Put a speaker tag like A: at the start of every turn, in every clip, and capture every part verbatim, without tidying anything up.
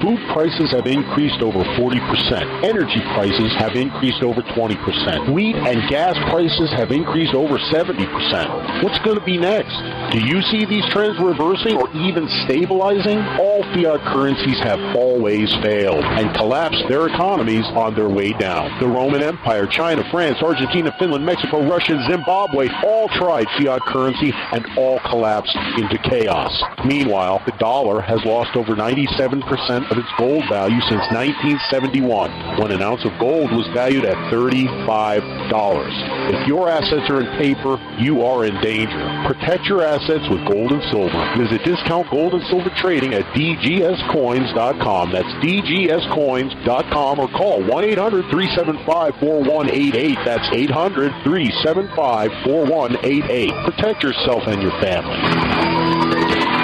A: Food prices have increased over forty percent. Energy prices have increased over twenty percent. Wheat and gas prices have increased over seventy percent. What's going to be next? Do you see these trends reversing or even stabilizing? All fiat currencies have always failed and collapsed their economies on their way down. The Roman Empire, China, France, Argentina, Finland, Mexico, Russia, Zimbabwe all tried fiat currency and all collapsed into chaos. Meanwhile, the dollar has lost over ninety-seven percent of its gold value since nineteen seventy-one, when an ounce of gold was valued at thirty-five dollars. If your assets are in paper, you are in danger. Protect your assets with gold and silver. Visit Discount Gold and Silver Trading at D G S coins dot com. That's D G S coins dot com, or call one eight hundred three seven five four one eight eight. That's eight hundred three seven five four one eight eight. Protect yourself and your family.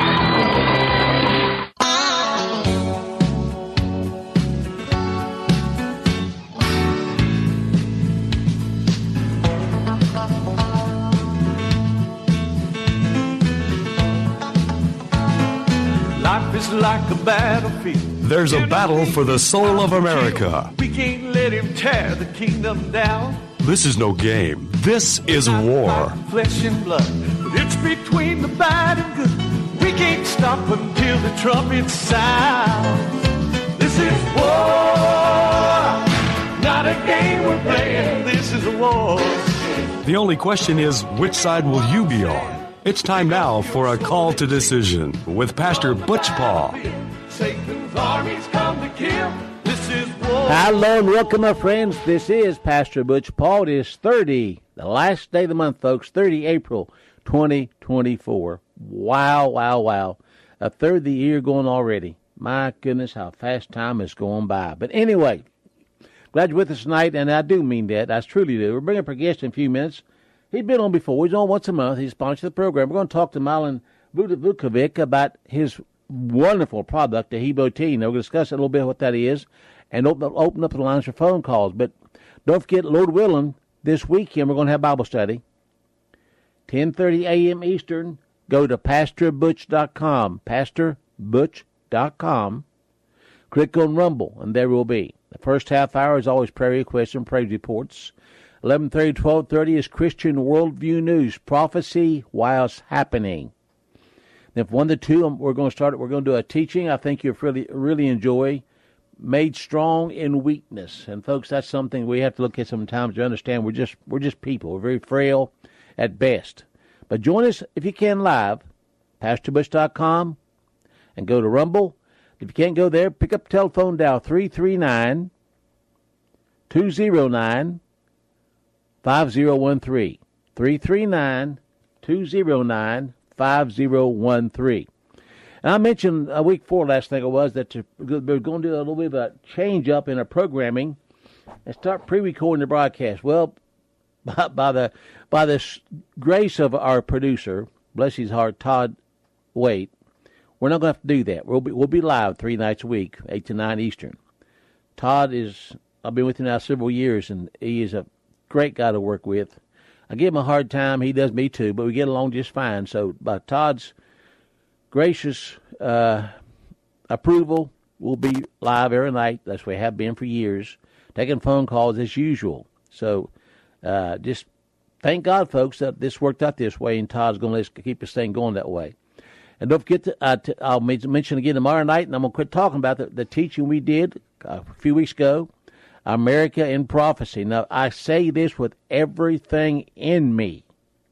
B: Like a battlefield.
C: There's a battle for the soul of America.
B: We can't let him tear the kingdom down.
C: This is no game. This is war.
B: Flesh and blood, but it's between the bad and good. We can't stop until the trumpet sounds. This is war, not a game we're playing. This is a war.
C: The only question is, which side will you be on? It's time now for a call to decision with Pastor Butch Paul.
B: Satan's armies come to kill. This is war.
D: Hello and welcome, my friends. This is Pastor Butch Paul. It is thirty, the last day of the month, folks, thirty April twenty twenty-four. Wow, wow, wow. A third of the year going already. My goodness, how fast time is going by. But anyway, glad you're with us tonight, and I do mean that. I truly do. We're bringing up our guest in a few minutes. He's been on before. He's on once a month. He's sponsored the program. We're going to talk to Milan Vukovic about his wonderful product, the Hebo Tea. Now, we're going to discuss a little bit what that is and open up, open up the lines for phone calls. But don't forget, Lord willing, this weekend we're going to have Bible study. ten thirty a.m. Eastern. Go to pastor butch dot com, pastor butch dot com. Click on Rumble, and there will be. The first half hour is always prayer requests and praise reports. eleven thirty, twelve thirty is Christian Worldview News, prophecy whilst happening. Then for one to two, we're going to start. We're going to do a teaching I think you'll really, really enjoy, made strong in weakness. And folks, that's something we have to look at sometimes to understand. We're just we're just people. We're very frail at best. But join us if you can live, pastor butch dot com, and go to Rumble. If you can't go there, pick up the telephone dial three three nine, two oh nine, five oh one three. three three nine, two oh nine, five oh one three. And I mentioned a week before last thing it was that we're going to do a little bit of a change up in our programming and start pre-recording the broadcast. Well, by, by the by the grace of our producer, bless his heart, Todd Waite, we're not going to have to do that. We'll be we'll be live three nights a week, eight to nine Eastern. Todd is, I've been with him now several years, and he is a great guy to work with. I give him a hard time. He does me too, but we get along just fine. So by Todd's gracious uh, approval, we'll be live every night. That's where we have been for years, taking phone calls as usual. So uh, just thank God, folks, that this worked out this way, and Todd's going to let us keep this thing going that way. And don't forget, to, uh, to, I'll mention again tomorrow night, and I'm going to quit talking about the, the teaching we did uh, a few weeks ago, America in Prophecy. Now, I say this with everything in me.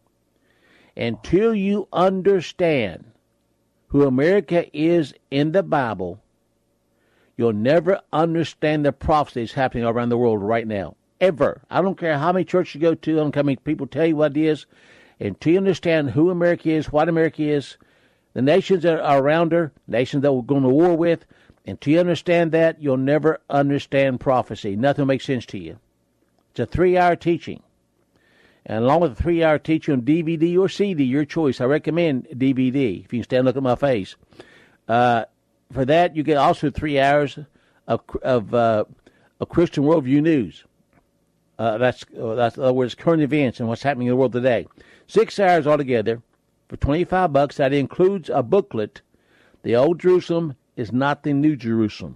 D: Until you understand who America is in the Bible, you'll never understand the prophecy that's happening around the world right now. Ever. I don't care how many churches you go to, I don't care how many people tell you what it is. Until you understand who America is, what America is, the nations that are around her, nations that we're going to war with, until you understand that, you'll never understand prophecy. Nothing will make sense to you. It's a three-hour teaching. And along with a three-hour teaching on D V D or C D, your choice, I recommend D V D, if you can stand and look at my face. Uh, for that, you get also three hours of, of, uh, of Christian Worldview News. Uh, that's, uh, that's, in other words, current events and what's happening in the world today. Six hours altogether for twenty-five bucks. That includes a booklet, The Old Jerusalem is not the New Jerusalem.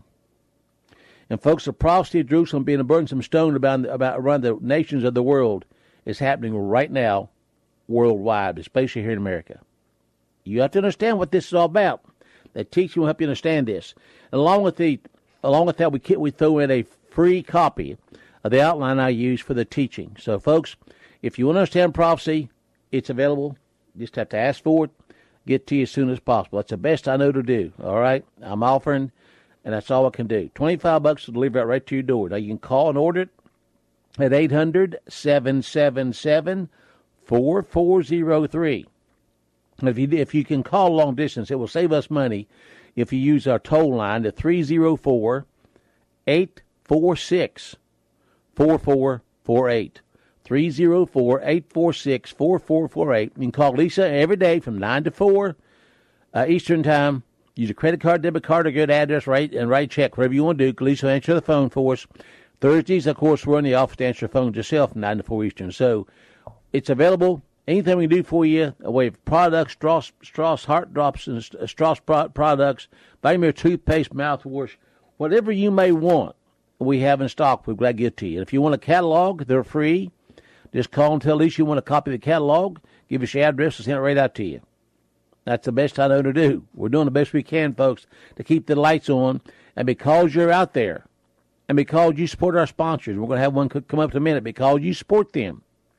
D: And folks, the prophecy of Jerusalem being a burdensome stone about, about around the nations of the world is happening right now worldwide, especially here in America. You have to understand what this is all about. The teaching will help you understand this. And along with the, along with that, we we throw in a free copy of the outline I use for the teaching. So, folks, if you want to understand prophecy, it's available. You just have to ask for it. Get to you as soon as possible. That's the best I know to do. All right, I'm offering. And that's all I can do. twenty-five bucks to deliver it right to your door. Now, you can call and order it at eight hundred, seven seven seven, four four zero three. If you, if you can call long distance, it will save us money if you use our toll line at three oh four, eight four six, four four four eight. three oh four, eight four six, four four four eight. You can call Lisa every day from nine to four uh, Eastern Time. Use a credit card, debit card, or good address, right, and write check, whatever you want to do. Lisa will answer the phone for us. Thursdays, of course, we're in the office to answer the phone yourself from nine to four Eastern. So it's available. Anything we can do for you, a way of products, Strauss, Strauss Heart Drops and Strauss products, Vitamin toothpaste, mouthwash, whatever you may want, we have in stock. We're glad to get to you. And if you want a catalog, they're free. Just call and tell Lisa you want a copy of the catalog. Give us your address and send it right out to you. That's the best I know to do. We're doing the best we can, folks, to keep the lights on. And because you're out there, and because you support our sponsors, we're going to have one come up in a minute, because you support them,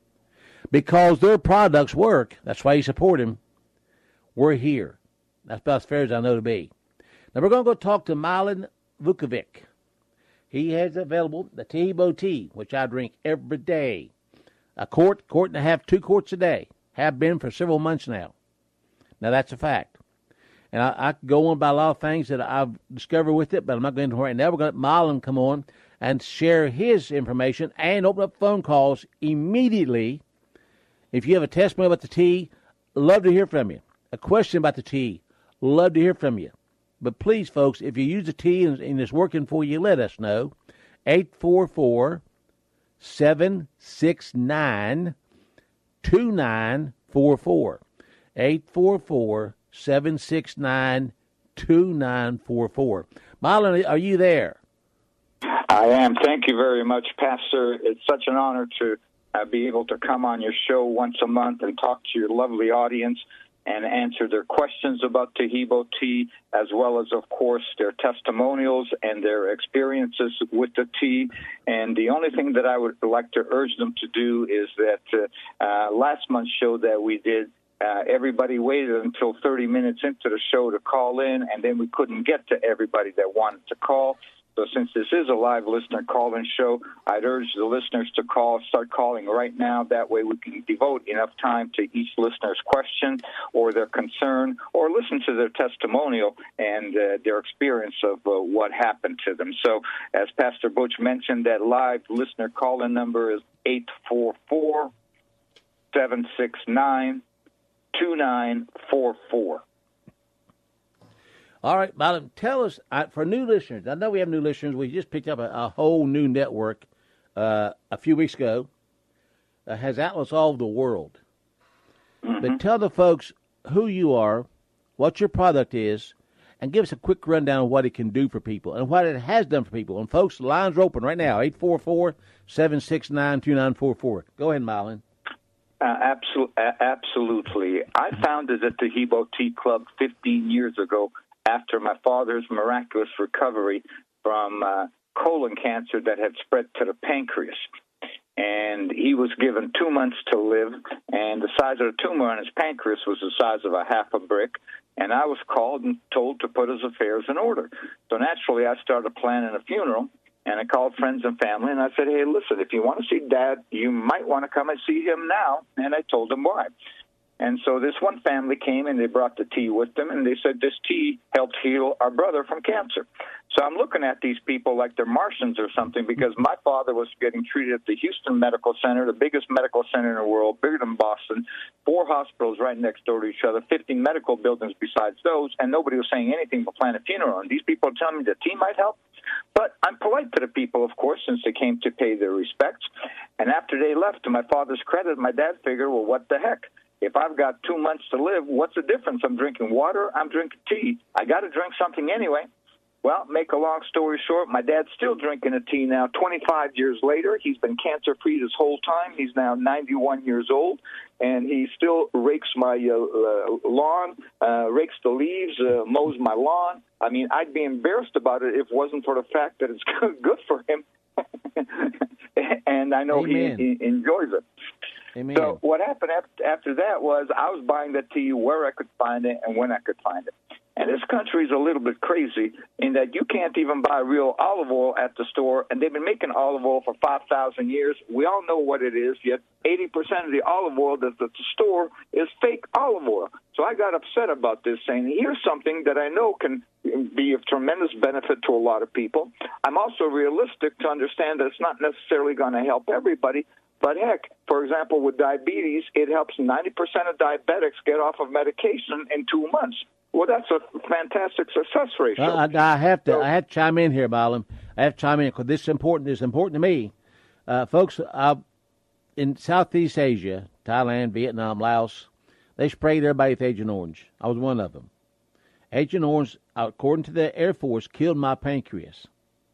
D: because their products work, that's why you support them, we're here. That's about as fair as I know to be. Now, we're going to go talk to Milan Vukovic. He has available the Taheebo tea, which I drink every day. A quart, quart and a half, two quarts a day. Have been for several months now. Now, that's a fact. And I, I could go on about a lot of things that I've discovered with it, but I'm not going to right now. We're going to let Milan come on and share his information and open up phone calls immediately. If you have a testimony about the tea, love to hear from you. A question about the tea, love to hear from you. But please, folks, if you use the tea and, and it's working for you, let us know. eight four four, seven six nine, two nine four four. eight four four, seven six nine, two nine four four. Milan, are you there?
E: I am. Thank you very much, Pastor. It's such an honor to uh, be able to come on your show once a month and talk to your lovely audience and answer their questions about Taheebo tea, as well as, of course, their testimonials and their experiences with the tea. And the only thing that I would like to urge them to do is that uh, uh, last month's show that we did, Uh, everybody waited until thirty minutes into the show to call in, and then we couldn't get to everybody that wanted to call. So since this is a live listener call-in show, I'd urge the listeners to call, start calling right now. That way we can devote enough time to each listener's question or their concern, or listen to their testimonial and uh, their experience of uh, what happened to them. So as Pastor Butch mentioned, that live listener call-in number is eight four four, seven six nine, two nine four four.
D: All right, Milan, tell us, uh, for new listeners, I know we have new listeners. We just picked up a, a whole new network uh, a few weeks ago that has outlets all over the world. Mm-hmm. But tell the folks who you are, what your product is, and give us a quick rundown of what it can do for people and what it has done for people. And, folks, the lines are open right now, eight four four, seven six nine, two nine four four. Go ahead, Milan.
E: Uh, absolutely. Uh, absolutely. I founded the Taheebo Tea Club fifteen years ago after my father's miraculous recovery from uh, colon cancer that had spread to the pancreas. And he was given two months to live, and the size of the tumor on his pancreas was the size of a half a brick. And I was called and told to put his affairs in order. So naturally, I started planning a funeral. And I called friends and family, and I said, hey, listen, if you want to see Dad, you might want to come and see him now. And I told them why. And so this one family came, and they brought the tea with them, and they said this tea helped heal our brother from cancer. So I'm looking at these people like they're Martians or something, because my father was getting treated at the Houston Medical Center, the biggest medical center in the world, bigger than Boston, four hospitals right next door to each other, fifteen medical buildings besides those, and nobody was saying anything but plan a funeral. And these people are telling me the tea might help. But I'm polite to the people, of course, since they came to pay their respects. And after they left, to my father's credit, my dad figured, well, what the heck? If I've got two months to live, what's the difference? I'm drinking water, I'm drinking tea. I got to drink something anyway. Well, make a long story short, my dad's still drinking a tea now. twenty-five years later, he's been cancer-free this whole time. He's now ninety-one years old, and he still rakes my uh, uh, lawn, uh, rakes the leaves, uh, mows my lawn. I mean, I'd be embarrassed about it if it wasn't for the fact that it's good for him, and I know he, he enjoys it.
D: Amen.
E: So what happened after that was I was buying the tea where I could find it and when I could find it. And this country is a little bit crazy in that you can't even buy real olive oil at the store, and they've been making olive oil for five thousand years. We all know what it is, yet eighty percent of the olive oil that's at the store is fake olive oil. So I got upset about this, saying, here's something that I know can be of tremendous benefit to a lot of people. I'm also realistic to understand that it's not necessarily going to help everybody. But heck, for example, with diabetes, it helps ninety percent of diabetics get off of medication in two months. Well, that's a fantastic success ratio.
D: Well, I, I have to, so, I have to chime in here, Milam. I have to chime in because this is important. This is important to me, uh, folks. Uh, in Southeast Asia, Thailand, Vietnam, Laos, they sprayed everybody with Agent Orange. I was one of them. Agent Orange, according to the Air Force, killed my pancreas.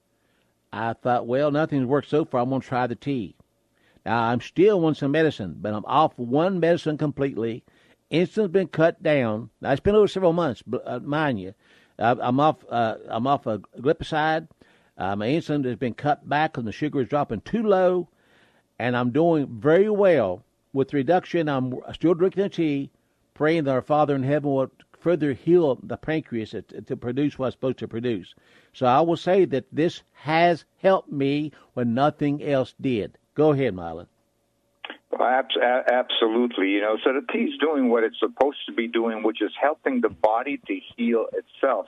D: I thought, well, nothing's worked so far. I'm going to try the tea. Now, I'm still on some medicine, but I'm off one medicine completely. Insulin's been cut down. Now, it's been over several months, but uh, mind you, uh, I'm off. Uh, I'm off a glipizide. Uh, my insulin has been cut back, and the sugar is dropping too low, and I'm doing very well with the reduction. I'm still drinking the tea, praying that our Father in heaven will further heal the pancreas to, to produce what it's supposed to produce. So I will say that this has helped me when nothing else did. Go ahead, Mylan.
E: Well, absolutely. You know, so the tea's doing what it's supposed to be doing, which is helping the body to heal itself.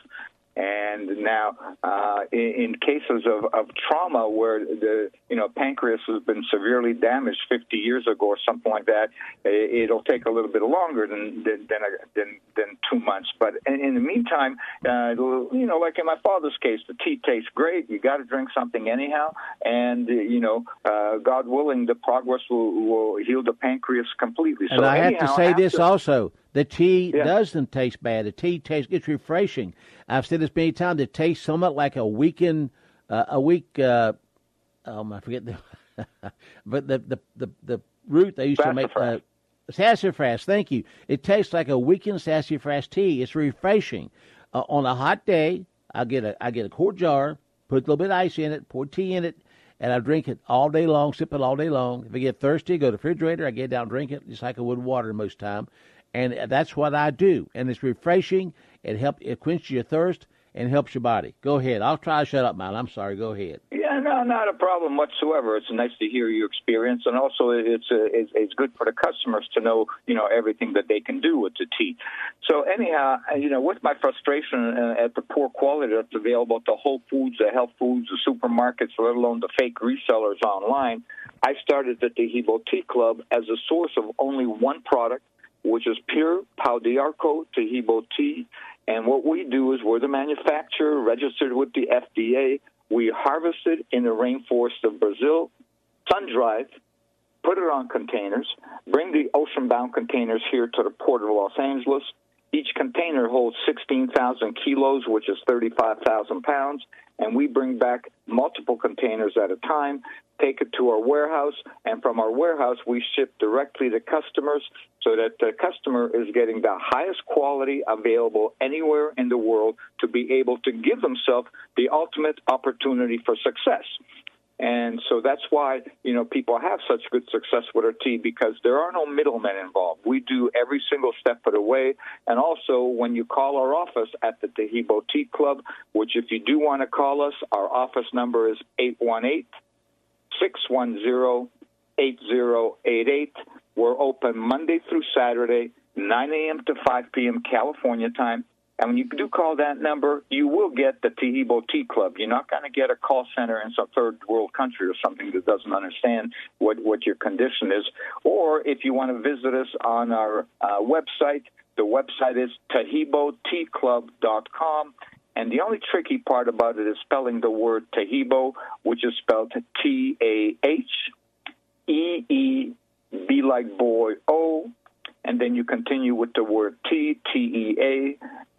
E: And now, uh, in, in cases of, of trauma where the you know pancreas has been severely damaged fifty years ago or something like that, it'll take a little bit longer than than than, than, than two months. But in, in the meantime, uh, you know, like in my father's case, the tea tastes great. You got to drink something anyhow, and uh, you know, uh, God willing, the progress will, will heal the pancreas completely.
D: And
E: so
D: I
E: anyhow,
D: have to say
E: after,
D: this also. The tea
E: yeah.
D: doesn't taste bad. The tea tastes, it's refreshing. I've said this many times. It tastes somewhat like a weekend, uh, a week, uh, um, I forget the, but the, the, the, the root they used
E: sassafras.
D: to make, uh, sassafras, thank you. It tastes like a weekend sassafras tea. It's refreshing. Uh, on a hot day, I get a, I get a quart jar, put a little bit of ice in it, pour tea in it, and I drink it all day long, sip it all day long. If I get thirsty, go to the refrigerator, I get down and drink it, just like I would water most of the time. And that's what I do. And it's refreshing. It helps, it quenches your thirst and helps your body. Go ahead. I'll try to shut up, man. I'm sorry. Go ahead.
E: Yeah, no, not a problem whatsoever. It's nice to hear your experience, and also it's uh, it's, it's good for the customers to know, you know, everything that they can do with the tea. So anyhow, you know, with my frustration at the poor quality that's available at the Whole Foods, the health foods, the supermarkets, let alone the fake resellers online, I started the Taheebo Tea Club as a source of only one product, which is pure Pau d'Arco Taheebo tea. And what we do is we're the manufacturer, registered with the F D A. We harvest it in the rainforest of Brazil, sun-dried, put it on containers, bring the ocean-bound containers here to the port of Los Angeles. Each container holds sixteen thousand kilos, which is thirty-five thousand pounds, and we bring back multiple containers at a time, take it to our warehouse, and from our warehouse we ship directly to customers so that the customer is getting the highest quality available anywhere in the world to be able to give themselves the ultimate opportunity for success. And so that's why, you know, people have such good success with our tea, because there are no middlemen involved. We do every single step of the way. And also, when you call our office at the Taheebo Tea Club, which if you do want to call us, our office number is eight one eight, six one zero, eight zero eight eight. We're open Monday through Saturday, nine a.m. to five p.m. California time. And when you do call that number, you will get the Taheebo Tea Club. You're not going to get a call center in some third world country or something that doesn't understand what, what your condition is. Or if you want to visit us on our uh, website, the website is taheebo tea club dot com. And the only tricky part about it is spelling the word Taheebo, which is spelled T A H E E B like boy O. And then you continue with the word T, T E A,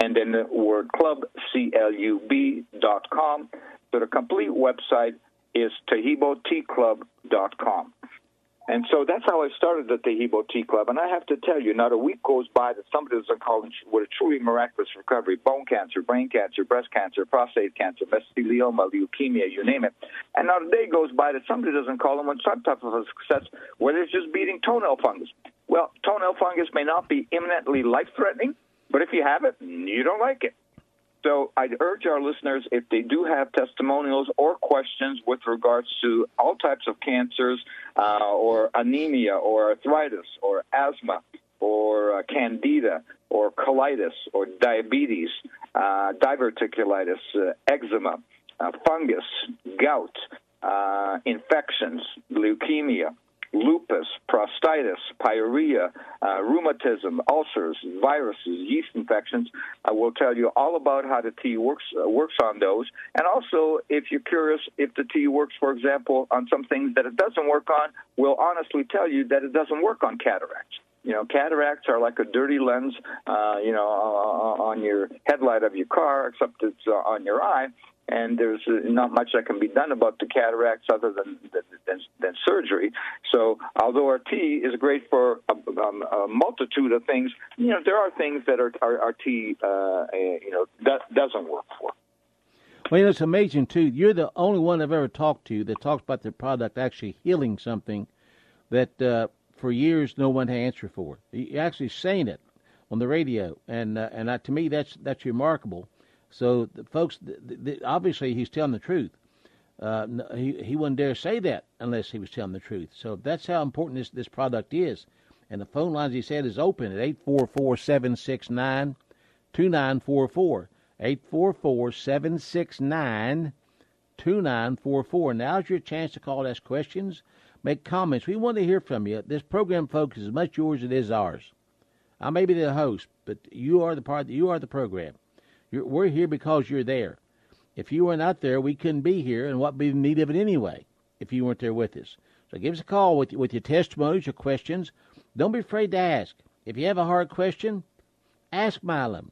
E: and then the word club, C L U B dot com. So the complete website is Taheebo Tea Club dot com. And so that's how I started the Taheebo Tea Club. And I have to tell you, not a week goes by that somebody doesn't call with a truly miraculous recovery: bone cancer, brain cancer, breast cancer, prostate cancer, mesothelioma, leukemia, you name it. And not a day goes by that somebody doesn't call them with some type of a success, whether it's just beating toenail fungus. Well, toenail fungus may not be imminently life-threatening, but if you have it, you don't like it. So I'd urge our listeners, if they do have testimonials or questions with regards to all types of cancers uh, or anemia or arthritis or asthma or uh, candida or colitis or diabetes, uh, diverticulitis, uh, eczema, uh, fungus, gout, uh, infections, leukemia, lupus, prostatitis, pyorrhea, uh, rheumatism, ulcers, viruses, yeast infections. I will tell you all about how the tea works uh, works on those. And also, if you're curious if the tea works, for example, on some things that it doesn't work on, we'll honestly tell you that it doesn't work on cataracts. You know, cataracts are like a dirty lens, uh, you know, uh, on your headlight of your car, except it's uh, on your eye. And there's not much that can be done about the cataracts other than than, than surgery. So although our tea is great for a, um, a multitude of things, you know, there are things that our, our, our tea, uh, you know, that doesn't work for.
D: Well, you know, it's amazing, too. You're the only one I've ever talked to that talks about their product actually healing something that uh, for years no one had answer for. You're actually saying it on the radio, and uh, and uh, to me that's that's remarkable. So, the folks, the, the, obviously he's telling the truth. Uh, he he wouldn't dare say that unless he was telling the truth. So that's how important this, this product is. And the phone lines, he said, is open at eight four four, seven six nine, two nine four four. eight four four, seven six nine, two nine four four. Now's your chance to call, ask questions, make comments. We want to hear from you. This program, folks, is as much yours as it is ours. I may be the host, but you are the part. You are the program. You're, we're here because you're there. If you weren't out there, we couldn't be here, and what would be the need of it anyway if you weren't there with us. So give us a call with, with your testimonies, your questions. Don't be afraid to ask. If you have a hard question, ask Milam.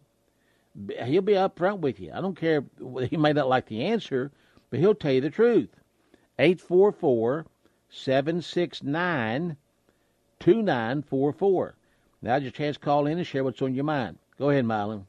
D: He'll be up front with you. I don't care. He may not like the answer, but he'll tell you the truth. eight four four, seven six nine, two nine four four. Now just chance to call in and share what's on your mind. Go ahead, Milam.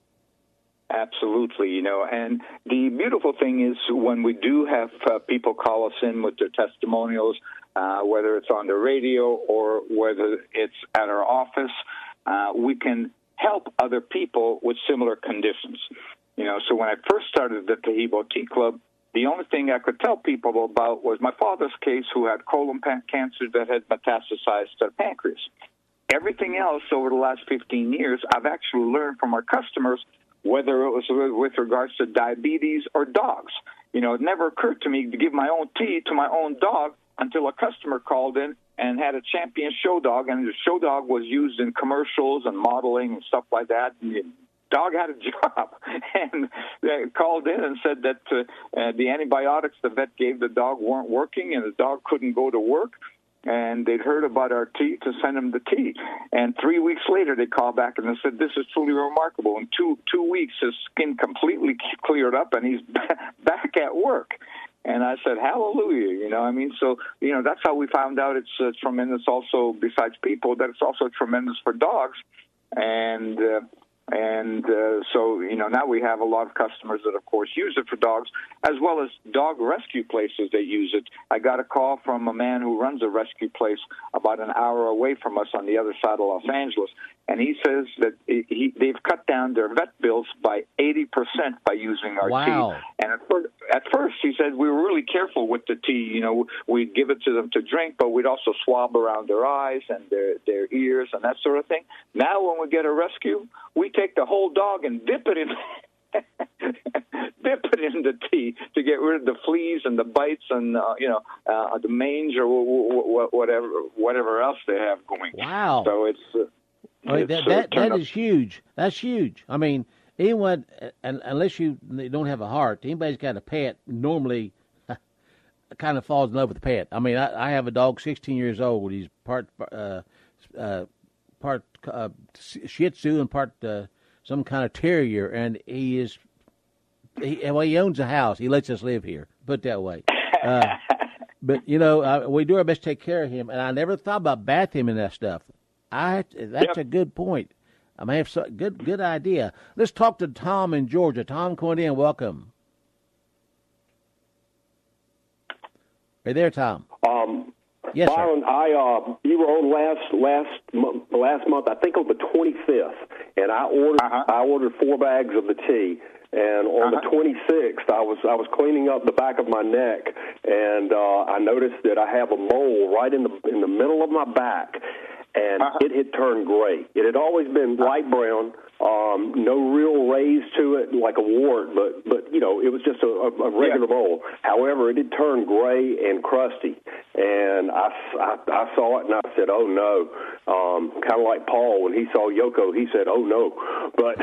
E: Absolutely, you know, and the beautiful thing is when we do have uh, people call us in with their testimonials, uh, whether it's on the radio or whether it's at our office, uh, we can help other people with similar conditions. You know, so when I first started the Taheebo Tea Club, the only thing I could tell people about was my father's case, who had colon cancer that had metastasized to the pancreas. Everything else over the last fifteen years, I've actually learned from our customers, whether it was with regards to diabetes or dogs. You know, it never occurred to me to give my own tea to my own dog until a customer called in and had a champion show dog, and the show dog was used in commercials and modeling and stuff like that. And the dog had a job, and they called in and said that uh, uh, the antibiotics the vet gave the dog weren't working, and the dog couldn't go to work. And they'd heard about our tea to send him the tea. And three weeks later, they called back and they said, this is truly remarkable. In two two weeks, his skin completely cleared up, and he's back at work. And I said, hallelujah, you know, I mean, so, you know, that's how we found out it's uh, tremendous also, besides people, that it's also tremendous for dogs. And uh, And uh, so, you know, now we have a lot of customers that, of course, use it for dogs, as well as dog rescue places that use it. I got a call from a man who runs a rescue place about an hour away from us on the other side of Los Angeles, and he says that he, they've cut down their vet bills by eighty percent by using our
D: wow.
E: tea. And at first, at first, he said, we were really careful with the tea. You know, we'd give it to them to drink, but we'd also swab around their eyes and their, their ears and that sort of thing. Now when we get a rescue, we take the whole dog and dip it in dip it in the tea to get rid of the fleas and the bites and uh, you know uh, the mange or w- w- whatever whatever else they have going.
D: Wow!
E: So it's, uh,
D: I mean,
E: it's
D: that
E: uh,
D: that, that
E: up.
D: is huge. That's huge. I mean, anyone, and unless you don't have a heart, anybody's got a pet normally kind of falls in love with the pet. I mean, I, I have a dog, sixteen years old. He's part uh, uh, part uh, Shih Tzu and part uh, some kind of terrier, and he is, he, well, he owns a house. He lets us live here, put it that way. Uh, but, you know, uh, we do our best to take care of him, and I never thought about bathing him and that stuff. I That's yep. a good point. I may have so, good good idea. Let's talk to Tom in Georgia. Tom, come on in. Welcome. Hey there, Tom.
F: Um,
D: yes,
F: Byron,
D: sir.
F: I uh, you were on last last month, last month. I think on the twenty-fifth, and I ordered uh-huh. I ordered four bags of the tea. And on uh-huh. the twenty-sixth, I was I was cleaning up the back of my neck, and uh, I noticed that I have a mole right in the in the middle of my back. And uh-huh. it had turned gray. It had always been light brown, um, no real raise to it like a wart, but, but you know, it was just a, a regular yeah. mole. However, it had turned gray and crusty. And I, I, I saw it, and I said, oh, no. Um, kind of like Paul, when he saw Yoko, he said, oh, no. But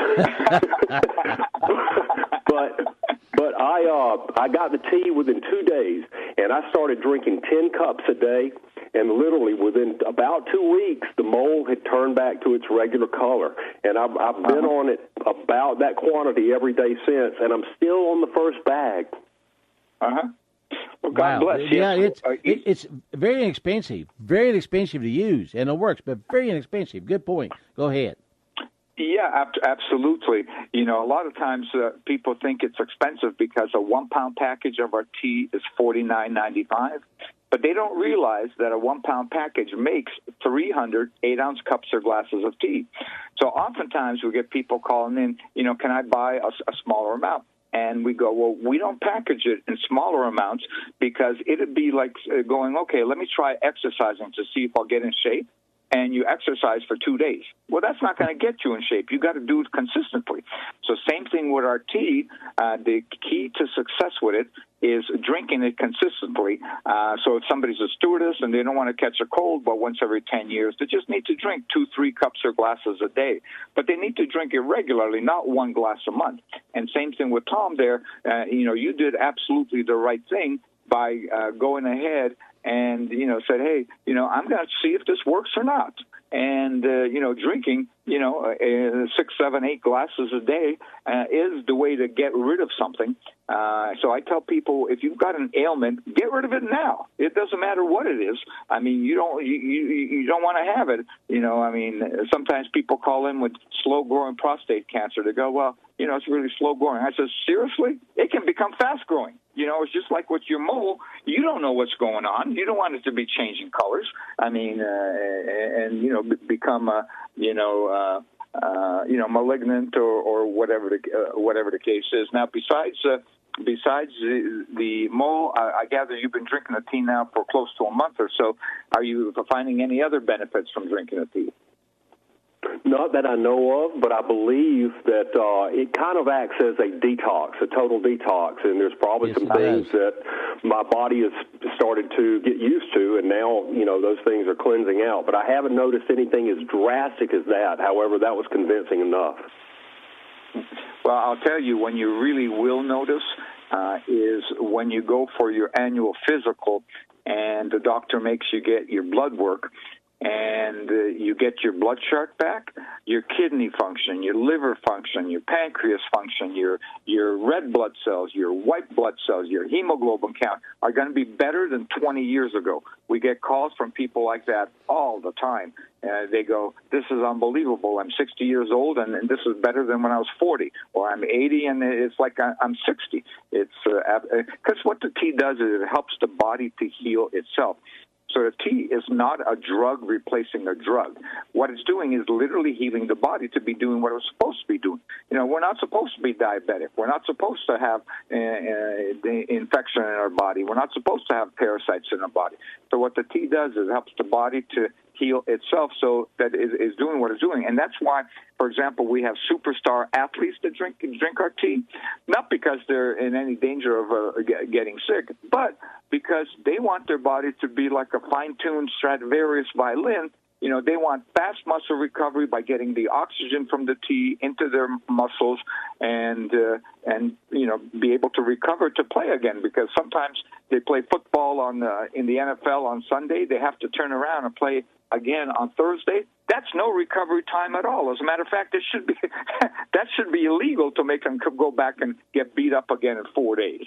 F: but but I, uh, I got the tea within two days, and I started drinking ten cups a day. And literally within about two weeks, the mole had turned back to its regular color. And I've, I've been uh-huh. on it about that quantity every day since, and I'm still on the first bag.
E: Uh-huh. Well, God
D: wow.
E: bless you.
D: Yeah, it's, it, it's very inexpensive, very inexpensive to use, and it works, but very inexpensive. Good point. Go ahead.
E: Yeah, absolutely. You know, a lot of times uh, people think it's expensive because a one-pound package of our tea is forty-nine ninety-five. But they don't realize that a one-pound package makes three hundred eight-ounce cups or glasses of tea. So oftentimes we get people calling in, you know, can I buy a, a smaller amount? And we go, well, we don't package it in smaller amounts because it would be like going, okay, let me try exercising to see if I'll get in shape. And you exercise for two days. Well, that's not going to get you in shape. You got to do it consistently. So same thing with our tea. Uh, the key to success with it is drinking it consistently. Uh, so if somebody's a stewardess and they don't want to catch a cold, but once every ten years, they just need to drink two, three cups or glasses a day. But they need to drink it regularly, not one glass a month. And same thing with Tom there. Uh, you know, you did absolutely the right thing by uh, going ahead and, you know, said, hey, you know, I'm going to see if this works or not. And, uh, you know, drinking, you know, uh, six, seven, eight glasses a day uh, is the way to get rid of something. Uh, so I tell people, if you've got an ailment, get rid of it now. It doesn't matter what it is. I mean, you don't you, you, you don't want to have it. You know, I mean, sometimes people call in with slow-growing prostate cancer. They go, well, you know, it's really slow-growing. I said, seriously? It can become fast-growing. You know, it's just like with your mole. You don't know what's going on. You don't want it to be changing colors. I mean, uh, and, you know, become, a, you know, uh, uh, you know, malignant or, or whatever the uh, whatever the case is. Now, besides uh, besides the, the mole, I, I gather you've been drinking the tea now for close to a month or so. Are you finding any other benefits from drinking the tea?
F: Not that I know of, but I believe that uh, it kind of acts as a detox, a total detox, and there's probably yes, some things does. that my body has started to get used to, and now, you know, those things are cleansing out. But I haven't noticed anything as drastic as that. However, that was convincing enough.
E: Well, I'll tell you, when you really will notice uh, is when you go for your annual physical and the doctor makes you get your blood work, and uh, you get your blood chart back, your kidney function, your liver function, your pancreas function, your your red blood cells, your white blood cells, your hemoglobin count are going to be better than twenty years ago. We get calls from people like that all the time. Uh, they go, this is unbelievable. I'm sixty years old, and, and this is better than when I was forty. Or I'm eighty, and it's like I'm sixty. It's because uh, what the tea does is it helps the body to heal itself. So the tea is not a drug replacing a drug. What it's doing is literally healing the body to be doing what it's supposed to be doing. You know, we're not supposed to be diabetic. We're not supposed to have uh, uh, infection in our body. We're not supposed to have parasites in our body. So what the tea does is it helps the body to heal itself, so that is, is doing what it's doing. And that's why, for example, we have superstar athletes that drink drink our tea, not because they're in any danger of uh, getting sick, but because they want their body to be like a fine-tuned Stradivarius violin You know, they want fast muscle recovery by getting the oxygen from the tea into their muscles and, uh, and you know, be able to recover to play again, because sometimes they play football on uh, in the N F L on Sunday. They have to turn around and play again on Thursday. That's no recovery time at all. As a matter of fact, it should be that should be illegal to make them go back and get beat up again in four days.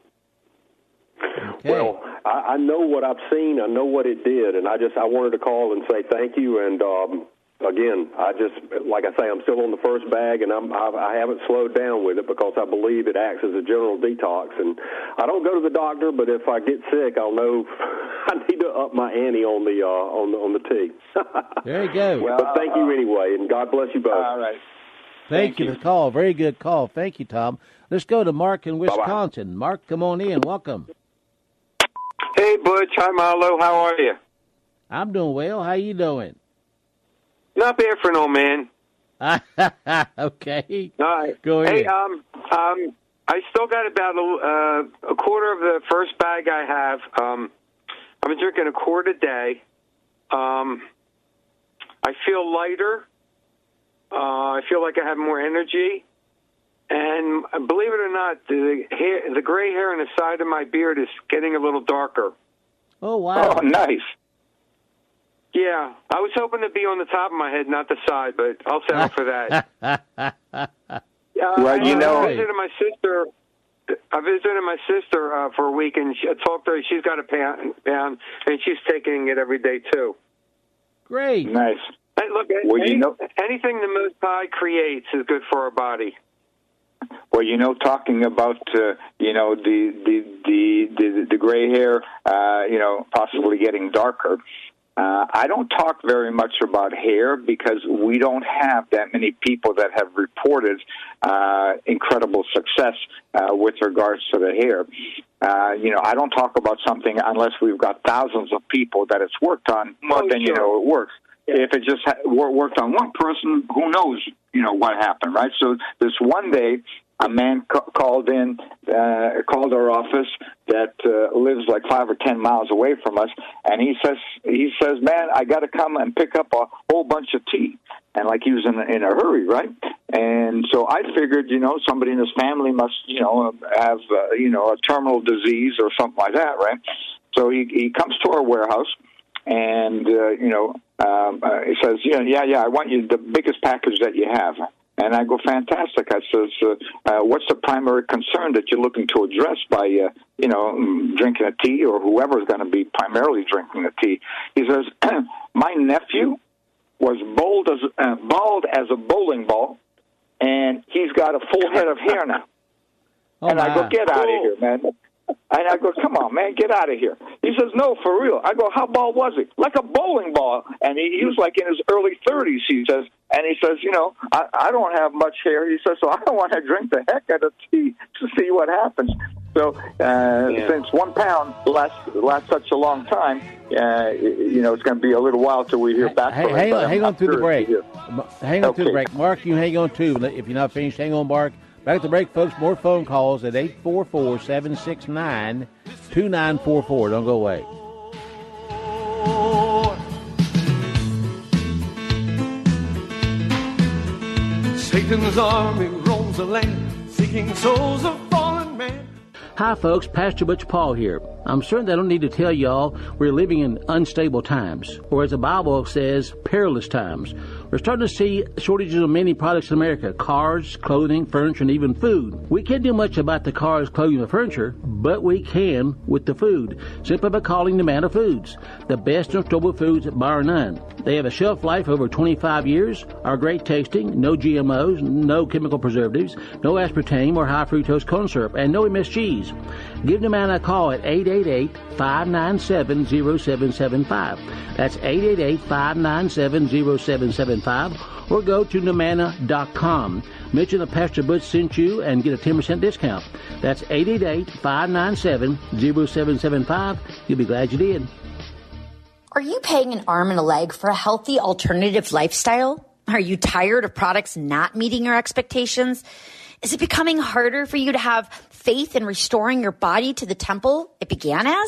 D: Okay.
F: Well, I, I know what I've seen. I know what it did, and I just I wanted to call and say thank you. And um, again, I just like I say, I'm still on the first bag, and I'm I, I haven't slowed down with it because I believe it acts as a general detox. And I don't go to the doctor, but if I get sick, I'll know I need to up my ante on the uh, on the on the tea.
D: There you go.
F: Well, but thank you anyway, and God bless you both.
E: All right.
D: Thank, Thank you for the call. Very good call. Thank you, Tom. Let's go to Mark in Wisconsin.
F: Bye-bye.
D: Mark, come on in. Welcome.
G: Hey, Butch. Hi, Marlo. How are you?
D: I'm doing well. How you doing?
G: Not bad for an old man.
D: Okay.
G: All right.
D: Go ahead.
G: Hey, um, um, I still got about a, uh, a quarter of the first bag I have. Um, I've been drinking a quart a day. Um, I feel lighter. Uh, I feel like I have more energy. And believe it or not, the hair, the gray hair on the side of my beard is getting a little darker.
D: Oh, wow.
E: Oh, nice.
G: Yeah, I was hoping to be on the top of my head, not the side, but I'll settle for that. uh,
E: well, you
G: I,
E: know,
G: I visited my sister. I visited my sister uh, for a week, and she, I talked to her. She's got a pound, pound, and she's taking it every day too.
D: Great.
E: Nice.
G: Hey, look,
E: well,
G: any,
E: you know,
G: anything the Most High creates is good for our body.
E: Well, you know, talking about uh, you know the the the the, the gray hair, uh, you know, possibly getting darker. Uh, I don't talk very much about hair because we don't have that many people that have reported uh, incredible success uh, with regards to the hair. Uh, you know, I don't talk about something unless we've got thousands of people that it's worked on. Well,
G: oh,
E: then
G: sure.
E: you know it works. Yeah. If it just ha- worked on one person, who knows? You know what happened, right? So this one day, a man ca- called in, uh, called our office that uh, lives like five or ten miles away from us, and he says, he says, man, I got to come and pick up a whole bunch of tea, and like he was in a, in a hurry, right? And so I figured, you know, somebody in his family must, you know, have, uh, you know, a terminal disease or something like that, right? So he he comes to our warehouse, and uh, you know, um, uh, he says, yeah, yeah, yeah, I want you the biggest package that you have. And I go, fantastic. I says, uh, uh, what's the primary concern that you're looking to address by, uh, you know, drinking a tea, or whoever's going to be primarily drinking the tea? He says, my nephew was bald as, uh, bald as a bowling ball, and he's got a full head of hair now. Oh, and I go, get out of here, man. And I go, come on, man, get out of here. He says, no, for real. I go, how bald was he? Like a bowling ball. And he, he was like in his early thirties, he says. And he says, you know, I, I don't have much hair. He says, so I don't want to drink the heck out of tea to see what happens. So uh, yeah. since one pound lasts, lasts such a long time, uh, you know, it's going to be a little while till we hear back
D: hey,
E: from
D: hang
E: him.
D: On, hang on through
E: sure
D: the break. Hang on
E: okay.
D: through the break. Mark, you hang on too. If you're not finished, hang on, Mark. Back at the break, folks. More phone calls at eight four four, seven six nine, two nine four four. Don't go away.
B: Satan's army roams the land, seeking souls of fallen man.
D: Hi, folks. Pastor Butch Paul here. I'm certain I don't need to tell y'all we're living in unstable times, or as the Bible says, perilous times. We're starting to see shortages of many products in America: cars, clothing, furniture, and even food. We can't do much about the cars, clothing, and furniture, but we can with the food, simply by calling Nomana Foods, the best in storable foods bar none. They have a shelf life over twenty-five years, are great tasting, no G M Os, no chemical preservatives, no aspartame or high fructose corn syrup, and no M S Gs. Give Nomana a call at eight eight eight, five nine seven, zero seven seven five. That's eight eight eight, five nine seven, zero seven seven five, or go to nomana dot com. Mention that Pastor Butch sent you and get a ten percent discount. That's eight eight eight, five nine seven, zero seven seven five. You'll be glad you did.
H: Are you paying an arm and a leg for a healthy alternative lifestyle? Are you tired of products not meeting your expectations? Is it becoming harder for you to have faith in restoring your body to the temple it began as?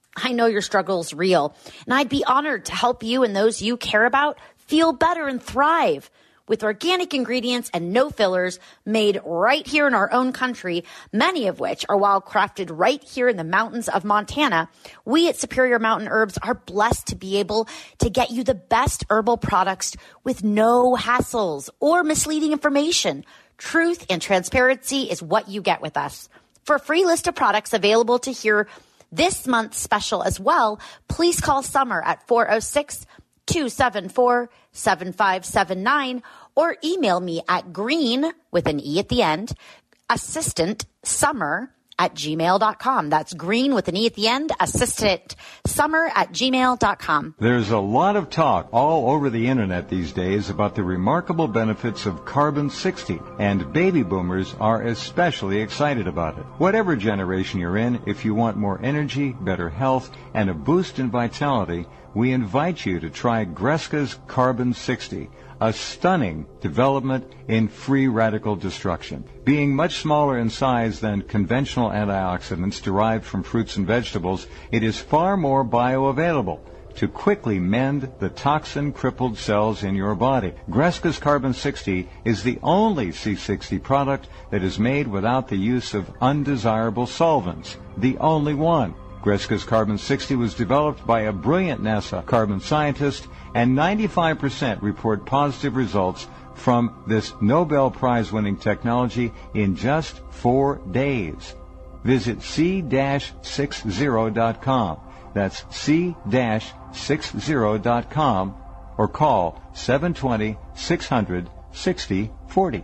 H: I know your struggle's real, and I'd be honored to help you and those you care about feel better and thrive. With organic ingredients and no fillers made right here in our own country, many of which are wild crafted right here in the mountains of Montana, we at Superior Mountain Herbs are blessed to be able to get you the best herbal products with no hassles or misleading information. Truth and transparency is what you get with us. For a free list of products available to hear this month's special as well, please call Summer at four oh six, two seven four, seven five seven nine or email me at green, with an E at the end, assistant summer at gmail dot com. That's green with an E at the end, assistant summer at gmail dot com.
I: There's a lot of talk all over the internet these days about the remarkable benefits of Carbon sixty, and baby boomers are especially excited about it. Whatever generation you're in, if you want more energy, better health, and a boost in vitality, we invite you to try Greska's Carbon sixty, a stunning development in free radical destruction. Being much smaller in size than conventional antioxidants derived from fruits and vegetables, it is far more bioavailable to quickly mend the toxin-crippled cells in your body. Greska's Carbon sixty is the only C sixty product that is made without the use of undesirable solvents. The only one. Greska's Carbon sixty was developed by a brilliant NASA carbon scientist, and ninety-five percent report positive results from this Nobel Prize-winning technology in just four days. Visit C sixty dot com. That's C sixty dot com or call seven two zero, six hundred, sixty forty.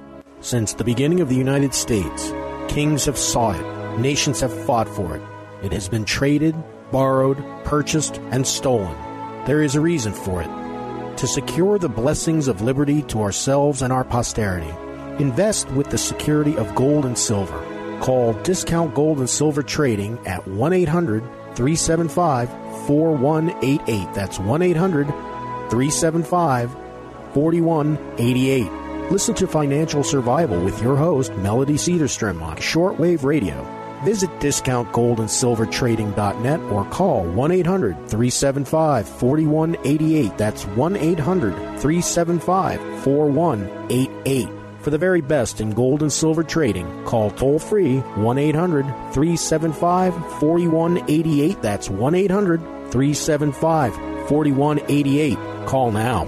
J: Since the beginning of the United States, kings have sought it, nations have fought for it. It has been traded, borrowed, purchased, and stolen. There is a reason for it. To secure the blessings of liberty to ourselves and our posterity, invest with the security of gold and silver. Call Discount Gold and Silver Trading at one eight hundred, three seven five, four one eight eight. That's one eight hundred, three seven five, four one eight eight. Listen to Financial Survival with your host, Melody Cedarstrom, on Shortwave Radio. Visit discount gold and silver trading dot net or call one eight hundred, three seven five, four one eight eight. That's one eight hundred, three seven five, four one eight eight. For the very best in gold and silver trading, call toll-free one eight hundred, three seven five, four one eight eight. That's one eight hundred, three seven five, four one eight eight. Call now.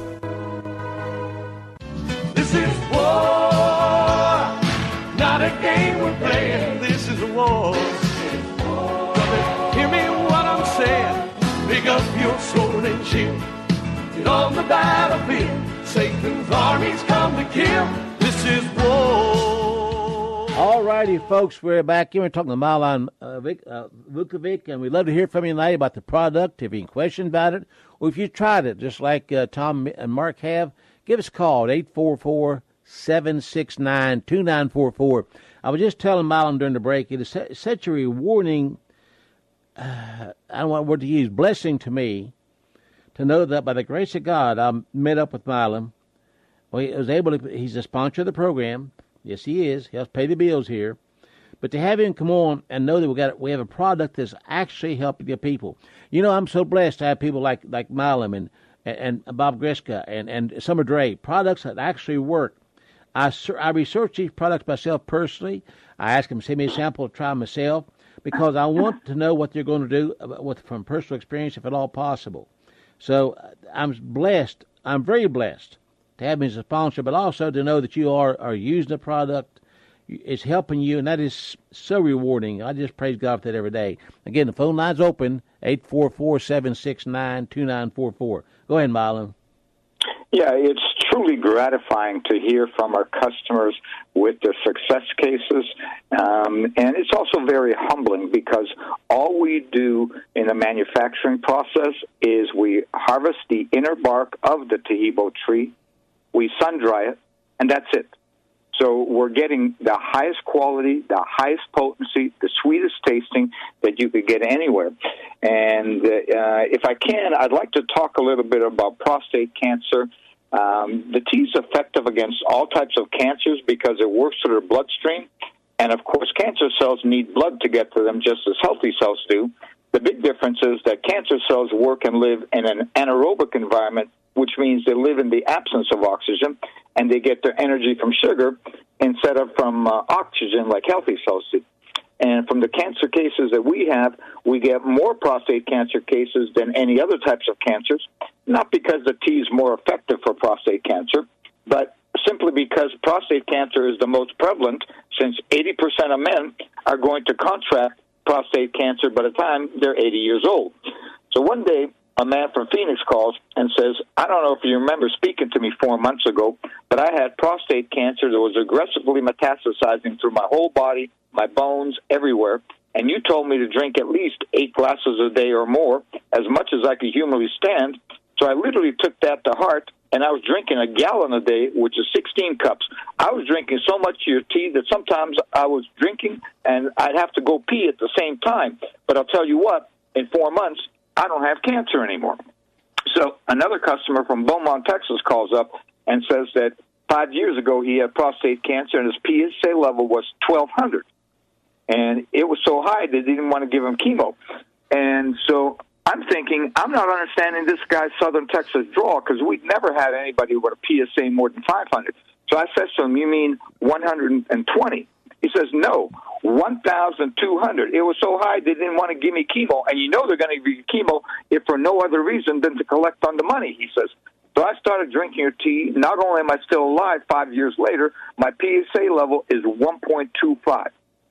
B: This is war, not a game we're playing. This is a war. Brother, hear me what I'm saying. Pick up your sword and shield. Get on the battlefield. Satan's armies come to kill. This is war.
D: All righty, folks, we're back here. We're talking to Milan uh, Vic, uh, Vukovic, and we'd love to hear from you tonight about the product. If you have any questions about it, or if you tried it, just like uh, Tom and Mark have, give us a call at eight four four, seven six nine, two nine four four. I was just telling Milan during the break, it is such a rewarding, uh, I don't know what word to use, blessing to me to know that by the grace of God, I met up with Milan. Well, he was able to, he's a sponsor of the program. Yes, he is. He helps pay the bills here. But to have him come on and know that we got we have a product that's actually helping the people. You know, I'm so blessed to have people like like Milan and, and, and Bob Greska and, and Summer Dre, products that actually work. I, I research these products myself personally. I ask them to send me a sample to try myself because I want to know what they're going to do with from personal experience, if at all possible. So I'm blessed. I'm very blessed to have me as a sponsor, but also to know that you are, are using the product. It's helping you, and that is so rewarding. I just praise God for that every day. Again, the phone line's open, eight four four, seven six nine, two nine four four. Go ahead, Milan.
E: Yeah, it's truly gratifying to hear from our customers with their success cases, um, and it's also very humbling because all we do in the manufacturing process is we harvest the inner bark of the Tahibo tree, we sun-dry it, and that's it. So we're getting the highest quality, the highest potency, the sweetest tasting that you could get anywhere. And uh, if I can, I'd like to talk a little bit about prostate cancer. Um, the tea is effective against all types of cancers because it works through the bloodstream. And, of course, cancer cells need blood to get to them just as healthy cells do. The big difference is that cancer cells work and live in an anaerobic environment, which means they live in the absence of oxygen, and they get their energy from sugar instead of from uh, oxygen like healthy cells do. And from the cancer cases that we have, we get more prostate cancer cases than any other types of cancers, not because the T is more effective for prostate cancer, but simply because prostate cancer is the most prevalent, since eighty percent of men are going to contract prostate cancer by the time they're eighty years old. So one day, a man from Phoenix calls and says, I don't know if you remember speaking to me four months ago, but I had prostate cancer that was aggressively metastasizing through my whole body, my bones, everywhere, and you told me to drink at least eight glasses a day or more, as much as I could humanly stand. So I literally took that to heart, and I was drinking a gallon a day, which is sixteen cups. I was drinking so much of your tea that sometimes I was drinking, and I'd have to go pee at the same time. But I'll tell you what, in four months, I don't have cancer anymore. So another customer from Beaumont, Texas calls up and says that five years ago he had prostate cancer, and his P S A level was twelve hundred. And it was so high they didn't want to give him chemo. And so I'm thinking, I'm not understanding this guy's Southern Texas draw, because we've never had anybody with a P S A more than five hundred. So I said to him, you mean one hundred twenty? He says, no, one thousand two hundred. It was so high they didn't want to give me chemo. And you know they're going to give you chemo if for no other reason than to collect on the money, he says. So I started drinking your tea. Not only am I still alive five years later, my P S A level is one point two five.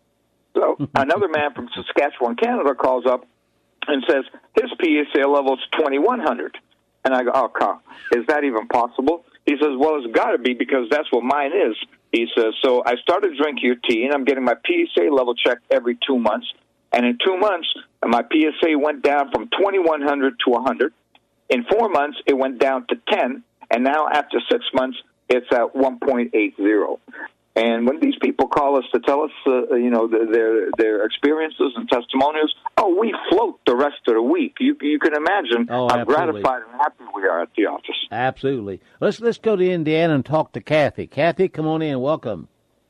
E: So another man from Saskatchewan, Canada, calls up and says his P S A level is twenty-one hundred. And I go, oh, God, is that even possible? He says, well, it's got to be, because that's what mine is. He says, so I started drinking your tea, and I'm getting my P S A level checked every two months. And in two months, my P S A went down from twenty-one hundred to one hundred. In four months, it went down to ten. And now after six months, it's at one point eight zero. And when these people call us to tell us, uh, you know, their their experiences and testimonials, oh, we float the rest of the week. You you can imagine
D: oh,
E: how
D: absolutely.
E: gratified and happy we are at the office.
D: Absolutely. Let's let's go to Indiana and talk to Kathy. Kathy, come on in. Welcome.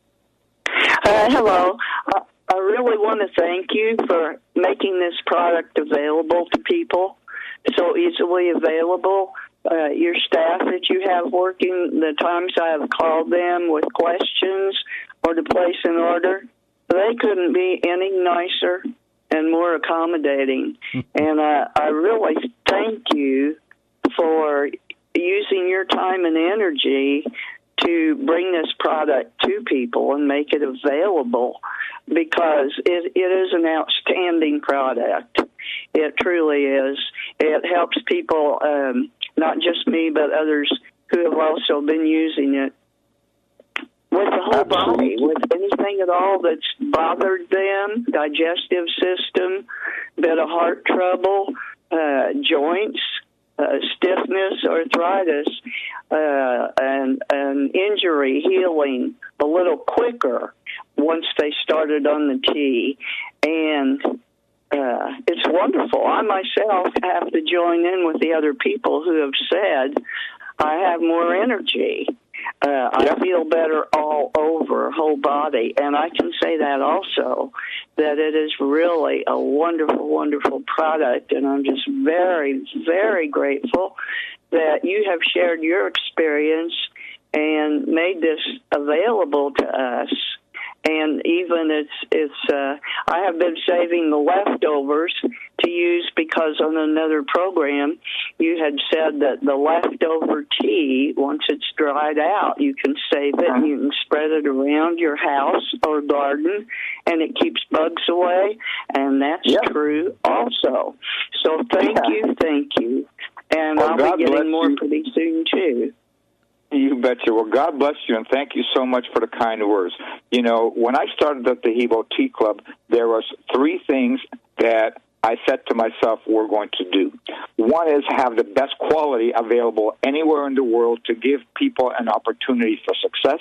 K: Uh, hello. Uh, I really want to thank you for making this product available to people, so easily available. Uh, your staff that you have working, the times I have called them with questions or to place an order, they couldn't be any nicer and more accommodating. And uh, I really thank you for using your time and energy to bring this product to people and make it available, because it, it is an outstanding product. It truly is. It helps people, um, not just me, but others who have also been using it with the whole body, with anything at all that's bothered them, digestive system, bit of heart trouble, uh, joints, uh, stiffness, arthritis, uh, and, and injury healing a little quicker once they started on the tea. And Uh, it's wonderful. I myself have to join in with the other people who have said I have more energy. Uh, I feel better all over, whole body. And I can say that also, that it is really a wonderful, wonderful product. And I'm just very, very grateful that you have shared your experience and made this available to us. And even it's, it's, uh, I have been saving the leftovers to use, because on another program you had said that the leftover tea, once it's dried out, you can save it and you can spread it around your house or garden, and it keeps bugs away. And that's yeah. true also. So thank yeah. you, thank you. And well, I'll God be getting more you. pretty soon too.
E: You betcha. Well, God bless you, and thank you so much for the kind words. You know, when I started at the Hebo Tea Club, there was three things that I said to myself we're going to do. One is have the best quality available anywhere in the world to give people an opportunity for success.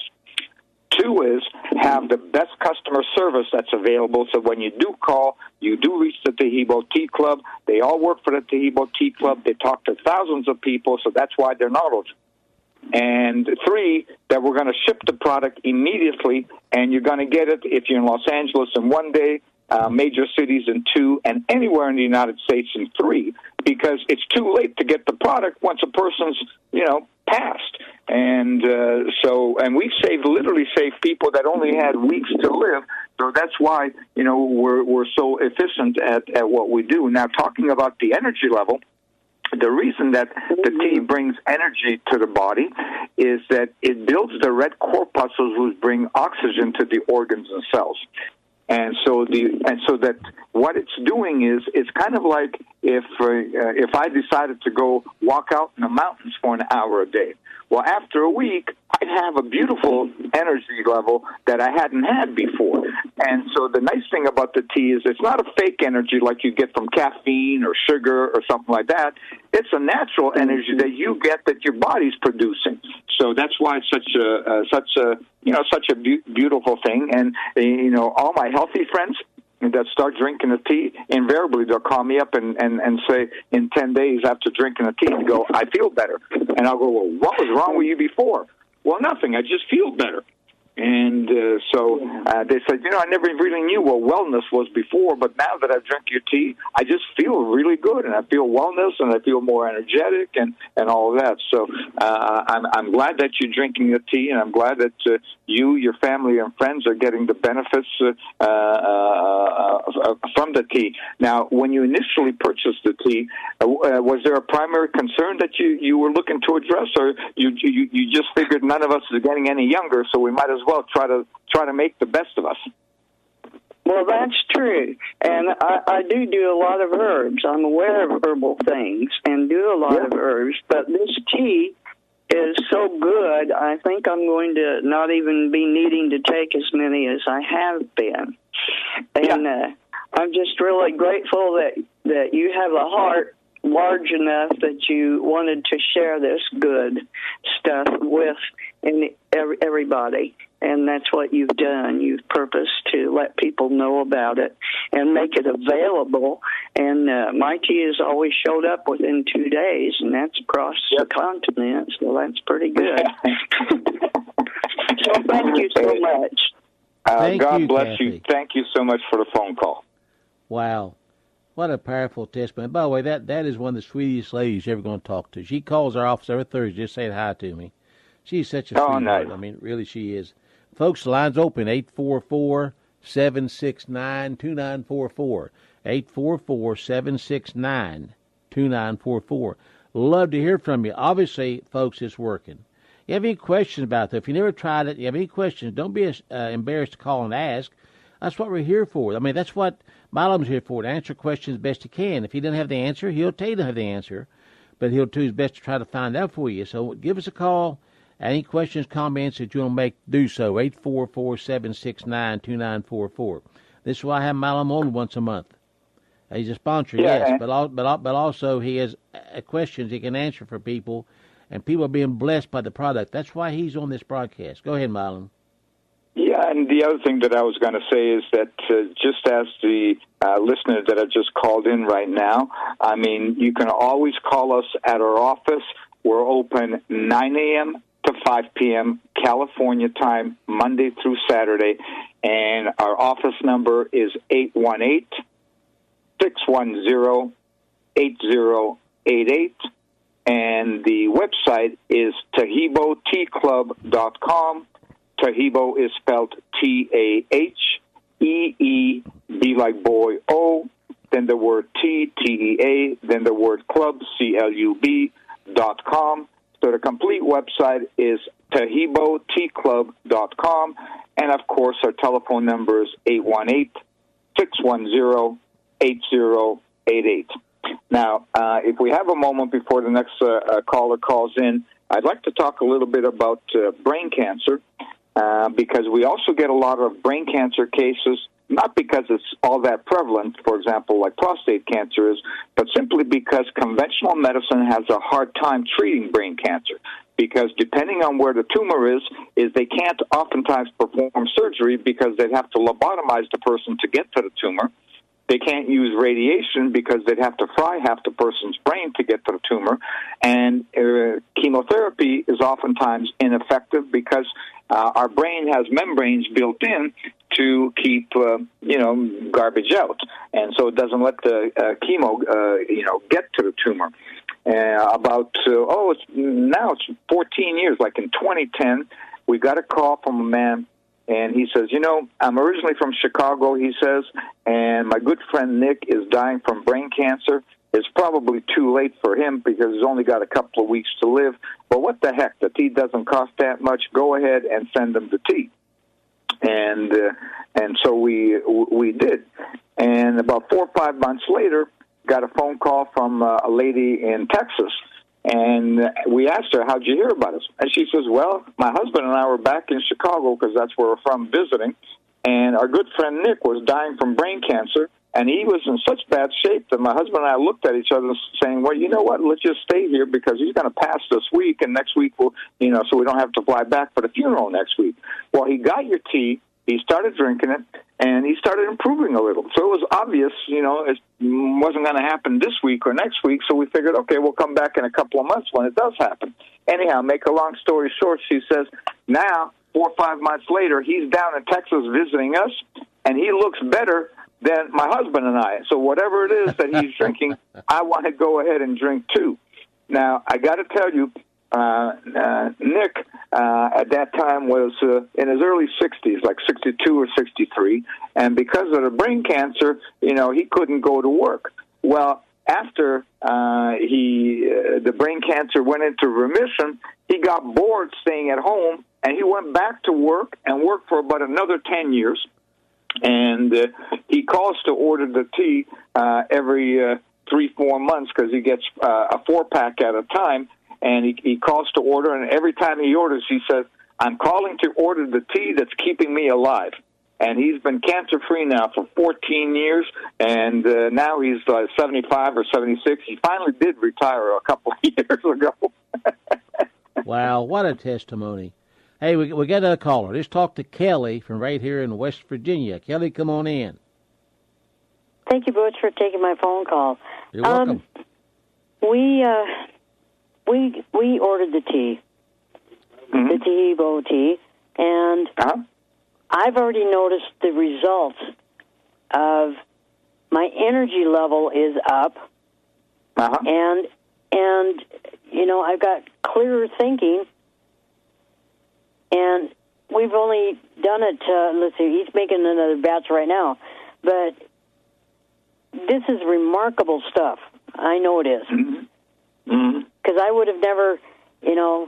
E: Two is have the best customer service that's available, so when you do call, you do reach the Hebo Tea Club. They all work for the Hebo Tea Club. They talk to thousands of people, so that's why they're knowledgeable. And three, that we're going to ship the product immediately, and you're going to get it if you're in Los Angeles in one day, uh, major cities in two, and anywhere in the United States in three, because it's too late to get the product once a person's, you know, passed. And uh, so, and we've saved, literally saved people that only had weeks to live. So that's why, you know, we're we're so efficient at, at what we do. Now, talking about the energy level, the reason that the tea brings energy to the body is that it builds the red corpuscles, which bring oxygen to the organs and cells. And so the and so that what it's doing is it's kind of like if uh, if I decided to go walk out in the mountains for an hour a day. Well, after a week, I'd have a beautiful energy level that I hadn't had before. And so the nice thing about the tea is it's not a fake energy like you get from caffeine or sugar or something like that. It's a natural energy that you get that your body's producing. So that's why it's such a uh, such a you know such a be- beautiful thing. And uh, you know, all my healthy friends that start drinking the tea, invariably they'll call me up and, and, and say in ten days after drinking the tea, they go, I feel better. And I'll go, well, what was wrong with you before? Well, nothing. I just feel better. And uh, so uh, they said, you know, I never really knew what wellness was before, but now that I've drank your tea, I just feel really good, and I feel wellness, and I feel more energetic, and, and all of that. So uh, I'm, I'm glad that you're drinking the tea, and I'm glad that uh, you, your family, and friends are getting the benefits uh, uh, uh, from the tea. Now, when you initially purchased the tea, uh, was there a primary concern that you, you were looking to address, or you, you, you just figured none of us is getting any younger, so we might as well try to try to make the best of us?
K: Well, that's true, and I, I do do a lot of herbs. I'm aware of herbal things and do a lot yeah. of herbs, but this tea is so good, I think I'm going to not even be needing to take as many as I have been. And yeah. uh, I'm just really grateful that, that you have a heart large enough that you wanted to share this good stuff with everybody. And that's what you've done. You've purposed to let people know about it and make it available. And uh, my tea has always showed up within two days, and that's across yep. the continent, so that's pretty good. So thank you so much.
E: Uh,
D: thank
E: God
D: you,
E: bless
D: Kathy.
E: you. Thank you so much for the phone call.
D: Wow. What a powerful testimony. By the way, that, that is one of the sweetest ladies you're ever going to talk to. She calls our office every Thursday just saying hi to me. She's such a
E: oh,
D: sweetheart.
E: nice.
D: I mean, really she is. Folks, the line's open, eight four four, seven six nine, two nine four four. eight four four, seven six nine, two nine four four. Love to hear from you. Obviously, folks, it's working. You have any questions about it? If you never tried it, you have any questions, don't be uh, embarrassed to call and ask. That's what we're here for. I mean, that's what Milam's here for, to answer questions best he can. If he doesn't have the answer, he'll tell you to have the answer, but he'll do his best to try to find out for you. So give us a call. Any questions, comments that you want to make, do so. eight four four, seven six nine, two nine four four. This is why I have Milam on once a month. He's a sponsor, yeah, yes, but all, but but also he has questions he can answer for people, and people are being blessed by the product. That's why he's on this broadcast. Go ahead, Milam.
E: Yeah, and the other thing that I was going to say is that uh, just as the uh, listener that I just called in right now, I mean, you can always call us at our office. We're open nine a.m. to five p.m. California time, Monday through Saturday, and our office number is eight one eight, six one zero, eight zero eight eight, and the website is tahibo tea club dot com. Tahibo is spelled T A H E E B like boy O, then the word T, T E A, then the word club, C L U B, dot com. So the complete website is tahibo tea club dot com, and of course our telephone number is eight one eight, six one zero, eight zero eight eight. Now, uh, if we have a moment before the next uh, uh, caller calls in, I'd like to talk a little bit about uh, brain cancer, uh, because we also get a lot of brain cancer cases, not because it's all that prevalent, for example, like prostate cancer is, but simply because conventional medicine has a hard time treating brain cancer. Because depending on where the tumor is, is they can't oftentimes perform surgery because they'd have to lobotomize the person to get to the tumor. They can't use radiation because they'd have to fry half the person's brain to get to the tumor. And uh, chemotherapy is oftentimes ineffective because uh, our brain has membranes built in to keep, uh, you know, garbage out. And so it doesn't let the uh, chemo, uh, you know, get to the tumor. Uh, about, uh, oh, it's now it's fourteen years, like in twenty ten, we got a call from a man, and he says, you know, I'm originally from Chicago, he says, and my good friend Nick is dying from brain cancer. It's probably too late for him because he's only got a couple of weeks to live. But what the heck? The tea doesn't cost that much. Go ahead and send him the tea. And uh, and so we we did. And about four or five months later, got a phone call from uh, a lady in Texas. And we asked her, how'd you hear about us? And she says, well, my husband and I were back in Chicago because that's where we're from visiting. And our good friend Nick was dying from brain cancer. And he was in such bad shape that my husband and I looked at each other saying, well, you know what, let's just stay here because he's going to pass this week. And next week, we'll, you know, so we don't have to fly back for the funeral next week. Well, he got your tea. He started drinking it, and he started improving a little. So it was obvious, you know, it wasn't going to happen this week or next week. So we figured, okay, we'll come back in a couple of months when it does happen. Anyhow, make a long story short, she says, now, four or five months later, he's down in Texas visiting us, and he looks better than my husband and I. So whatever it is that he's drinking, I want to go ahead and drink too. Now, I got to tell you, Uh, uh, Nick, uh, at that time, was uh, in his early sixties, like sixty-two or sixty-three, and because of the brain cancer, you know, he couldn't go to work. Well, after uh, he uh, the brain cancer went into remission, he got bored staying at home, and he went back to work and worked for about another ten years, and uh, he calls to order the tea uh, every uh, three, four months because he gets uh, a four-pack at a time. And he, he calls to order, and every time he orders, he says, I'm calling to order the tea that's keeping me alive. And he's been cancer-free now for fourteen years, and uh, now he's uh, seventy-five or seventy-six. He finally did retire a couple of years ago.
D: Wow, what a testimony. Hey, we, we got another caller. Let's talk to Kelly from right here in West Virginia. Kelly, come on in.
L: Thank you, Butch, for taking my phone call.
D: You're welcome.
L: Um, we... Uh, We we ordered the tea, mm-hmm. the Tehibo tea, and
E: uh-huh.
L: I've already noticed the results of my energy level is up,
E: uh-huh.
L: and and you know I've got clearer thinking, and we've only done it. Uh, let's see, he's making another batch right now, but this is remarkable stuff. I know it is.
E: Mm-hmm. Mm-hmm.
L: Because I would have never, you know,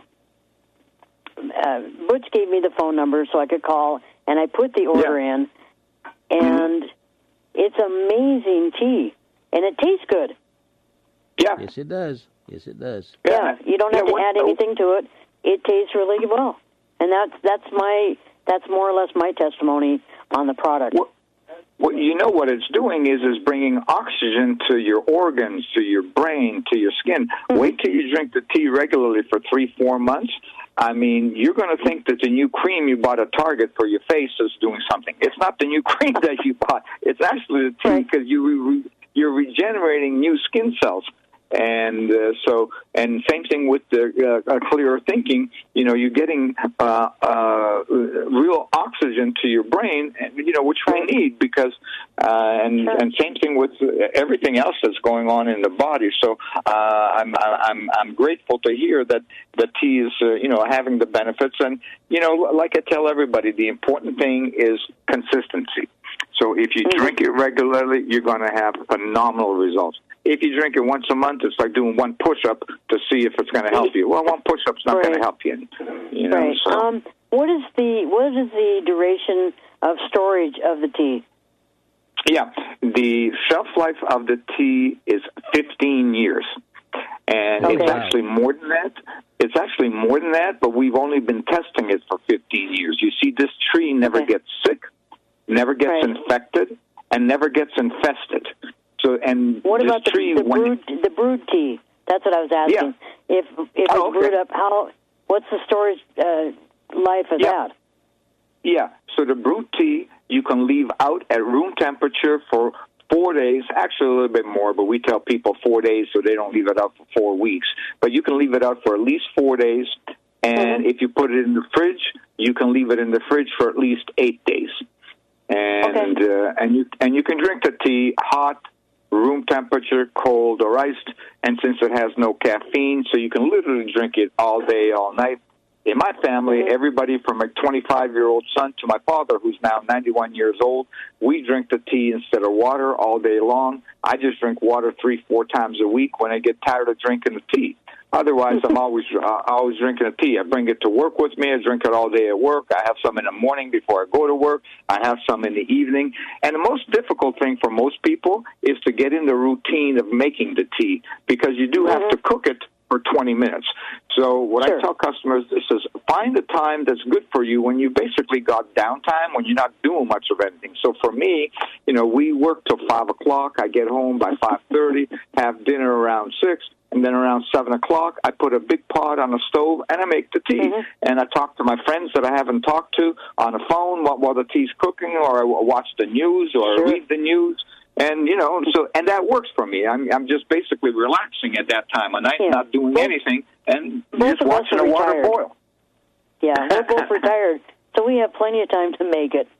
L: uh, Butch gave me the phone number so I could call, and I put the order
E: yeah.
L: in, and mm-hmm. it's amazing tea, and it tastes good.
E: Yeah.
D: Yes, it does. Yes, it does.
L: Yeah, yeah you don't have yeah, to add anything to it. It tastes really well, and that's that's my that's more or less my testimony on the product.
E: Well, Well, you know what it's doing is is bringing oxygen to your organs, to your brain, to your skin. Mm-hmm. Wait till you drink the tea regularly for three, four months. I mean, you're going to think that the new cream you bought at Target for your face is doing something. It's not the new cream that you bought. It's actually the tea because you re- you're regenerating new skin cells. And uh, so, and same thing with the uh, clearer thinking. You know, you're getting uh, uh, real oxygen to your brain, and, you know, which we need because, uh, and
L: sure.
E: and same thing with everything else that's going on in the body. So, uh, I'm I'm I'm grateful to hear that the tea is uh, you know having the benefits, and you know, like I tell everybody, the important thing is consistency. So if you mm-hmm. drink it regularly, you're going to have phenomenal results. If you drink it once a month, it's like doing one push-up to see if it's going to help you. Well, one push-up's not
L: right.
E: going to help you. You know,
L: right.
E: so.
L: Um, what is the what is the duration of storage of the tea?
E: Yeah, the shelf life of the tea is fifteen years, and
L: okay.
E: it's actually more than that. It's actually more than that, but we've only been testing it for fifteen years. You see, this tree never
L: okay.
E: gets sick, never gets
L: right.
E: infected, and never gets infested. So, and
L: what
E: this
L: about the,
E: tree,
L: the
E: when
L: brewed the brewed tea? That's what I was asking.
E: Yeah.
L: If if
E: oh,
L: it's brewed
E: okay.
L: up, how what's the storage uh, life of
E: yeah.
L: that?
E: Yeah. So the brewed tea you can leave out at room temperature for four days, actually a little bit more, but we tell people four days so they don't leave it out for four weeks. But you can leave it out for at least four days, and mm-hmm. if you put it in the fridge, you can leave it in the fridge for at least eight days. And okay. uh, and you and you can drink the tea hot, room temperature, cold, or iced, and since it has no caffeine, so you can literally drink it all day, all night. In my family, mm-hmm. everybody from a twenty-five-year-old son to my father, who's now ninety-one years old, we drink the tea instead of water all day long. I just drink water three, four times a week when I get tired of drinking the tea. Otherwise, I'm always uh, always drinking a tea. I bring it to work with me. I drink it all day at work. I have some in the morning before I go to work. I have some in the evening. And the most difficult thing for most people is to get in the routine of making the tea, because you do have to cook it for twenty minutes. So what sure. I tell customers is, is find the time that's good for you when you basically got downtime, when you're not doing much of anything. So for me, you know, we work till five o'clock. I get home by five thirty, have dinner around six. And then around seven o'clock, I put a big pot on the stove, and I make the tea. Mm-hmm. And I talk to my friends that I haven't talked to on the phone while, while the tea's cooking, or I watch the news, or sure. read the news. And, you know, so and that works for me. I'm I'm just basically relaxing at that time of night, yeah. not doing both, anything, and just watching the water boil.
L: Yeah, we're both retired, so we have plenty of time to make it.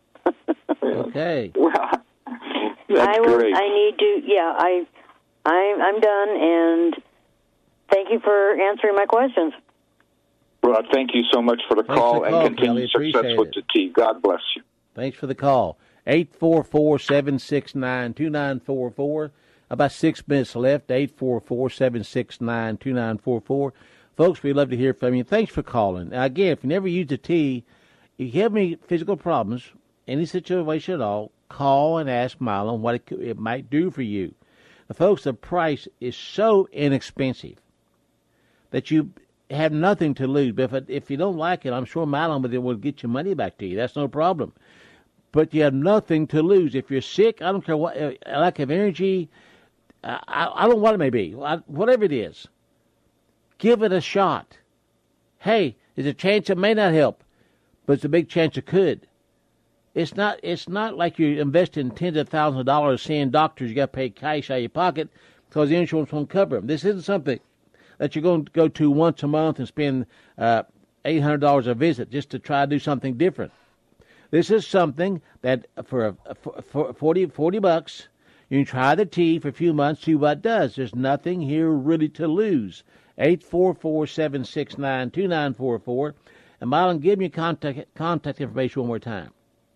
D: Okay.
E: Well, that's
L: I will,
E: great.
L: I need to, yeah, I, I, I'm done, and thank you for answering my questions.
E: Well, thank you so much for the
D: Thanks
E: call,
D: for the
E: and
D: call,
E: continued
D: Kelly.
E: success
D: Appreciate
E: with
D: it.
E: the tea. God bless you.
D: Thanks for the call. eight four four, seven six nine, two nine four four. About six minutes left. eight four four, seven six nine, two nine four four. Folks, we'd love to hear from you. Thanks for calling. Now, again, if you never used a tea, if you have any physical problems, any situation at all, call and ask Mylon what it, could, it might do for you. Now, folks, the price is so inexpensive that you have nothing to lose. But if it, if you don't like it, I'm sure Mylon will, will get your money back to you. That's no problem. But you have nothing to lose. If you're sick, I don't care what, uh, lack of energy, uh, I, I don't know what it may be, I, whatever it is, give it a shot. Hey, there's a chance it may not help, but it's a big chance it could. It's not It's not like you're investing tens of thousands of dollars seeing doctors you got to pay cash out of your pocket because the insurance won't cover them. This isn't something that you're going to go to once a month and spend uh, eight hundred dollars a visit just to try to do something different. This is something that for, a, for forty, forty bucks, you can try the tea for a few months, see what it does. There's nothing here really to lose. eight four four, seven six nine, two nine four four. And Mylon, give me contact, contact information one more time.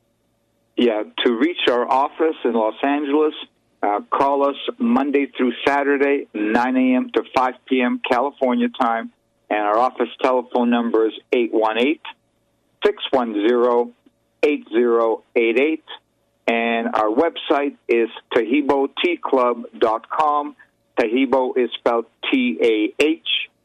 E: Yeah, to reach our office in Los Angeles, uh, call us Monday through Saturday, nine a.m. to five p.m. California time. And our office telephone number is eight one eight, six one zero, eight zero eight eight. And our website is Taheebo Tea Club dot com. Taheebo is spelled T A H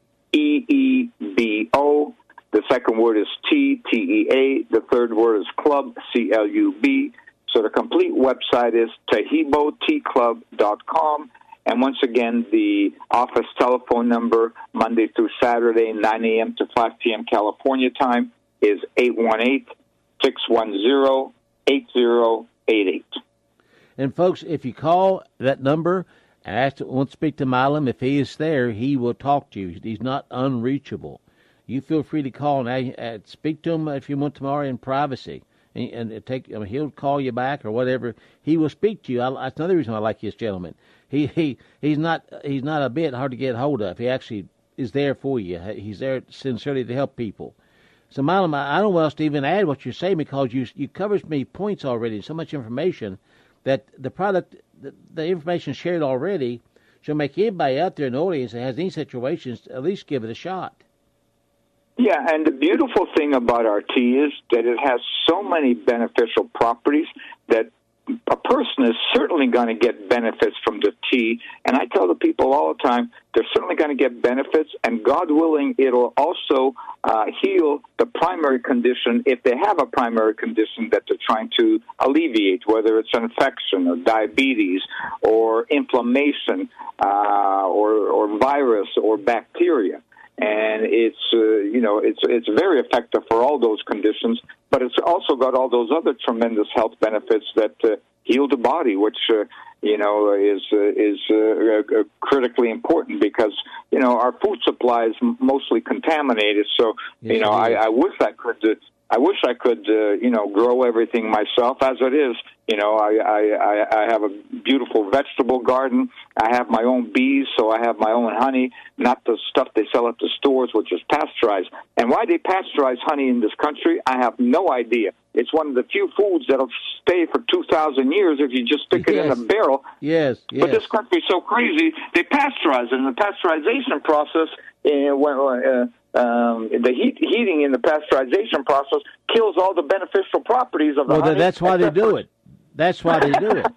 E: E E B O. The second word is T, T E A. The third word is club, C L U B. So the complete website is Taheebo Tea Club dot com. And once again, the office telephone number, Monday through Saturday, nine a.m. to five p.m. California time, is eight one eight, six one zero, eight zero eight eight.
D: And, folks, if you call that number and ask to, want to speak to Mylon, if he is there, he will talk to you. He's not unreachable. You feel free to call and uh, speak to him if you want tomorrow in privacy, and, and take. I mean, he'll call you back or whatever. He will speak to you. I, that's another reason I like this gentleman. He he he's not he's not a bit hard to get hold of. He actually is there for you. He's there sincerely to help people. So, Mylon, I don't know what else to even add what you're saying, because you you covered me points already, so much information that the product, the, the information shared already, should make anybody out there in the audience that has any situations at least give it a shot.
E: Yeah, and the beautiful thing about our tea is that it has so many beneficial properties that a person is certainly going to get benefits from the tea. And I tell the people all the time, they're certainly going to get benefits, and God willing, it'll also uh, heal the primary condition if they have a primary condition that they're trying to alleviate, whether it's an infection or diabetes or inflammation uh, or, or virus or bacteria. And it's, uh, you know, it's it's very effective for all those conditions, but it's also got all those other tremendous health benefits that uh, heal the body, which uh, you know is uh, is uh, uh, critically important because you know our food supply is mostly contaminated. So
D: yes,
E: you know I, I wish I could. Uh, I wish I could, uh, you know, grow everything myself. As it is, you know, I, I, I have a beautiful vegetable garden. I have my own bees, so I have my own honey, not the stuff they sell at the stores, which is pasteurized. And why they pasteurize honey in this country, I have no idea. It's one of the few foods that'll stay for two thousand years if you just stick it yes. in a barrel.
D: Yes, yes.
E: But this country's so crazy, they pasteurize it. And the pasteurization process, uh, when, uh, Um, the heat, heating in the pasteurization process kills all the beneficial properties of the
D: well,
E: honey.
D: Well, that's why they do it. That's why they do it.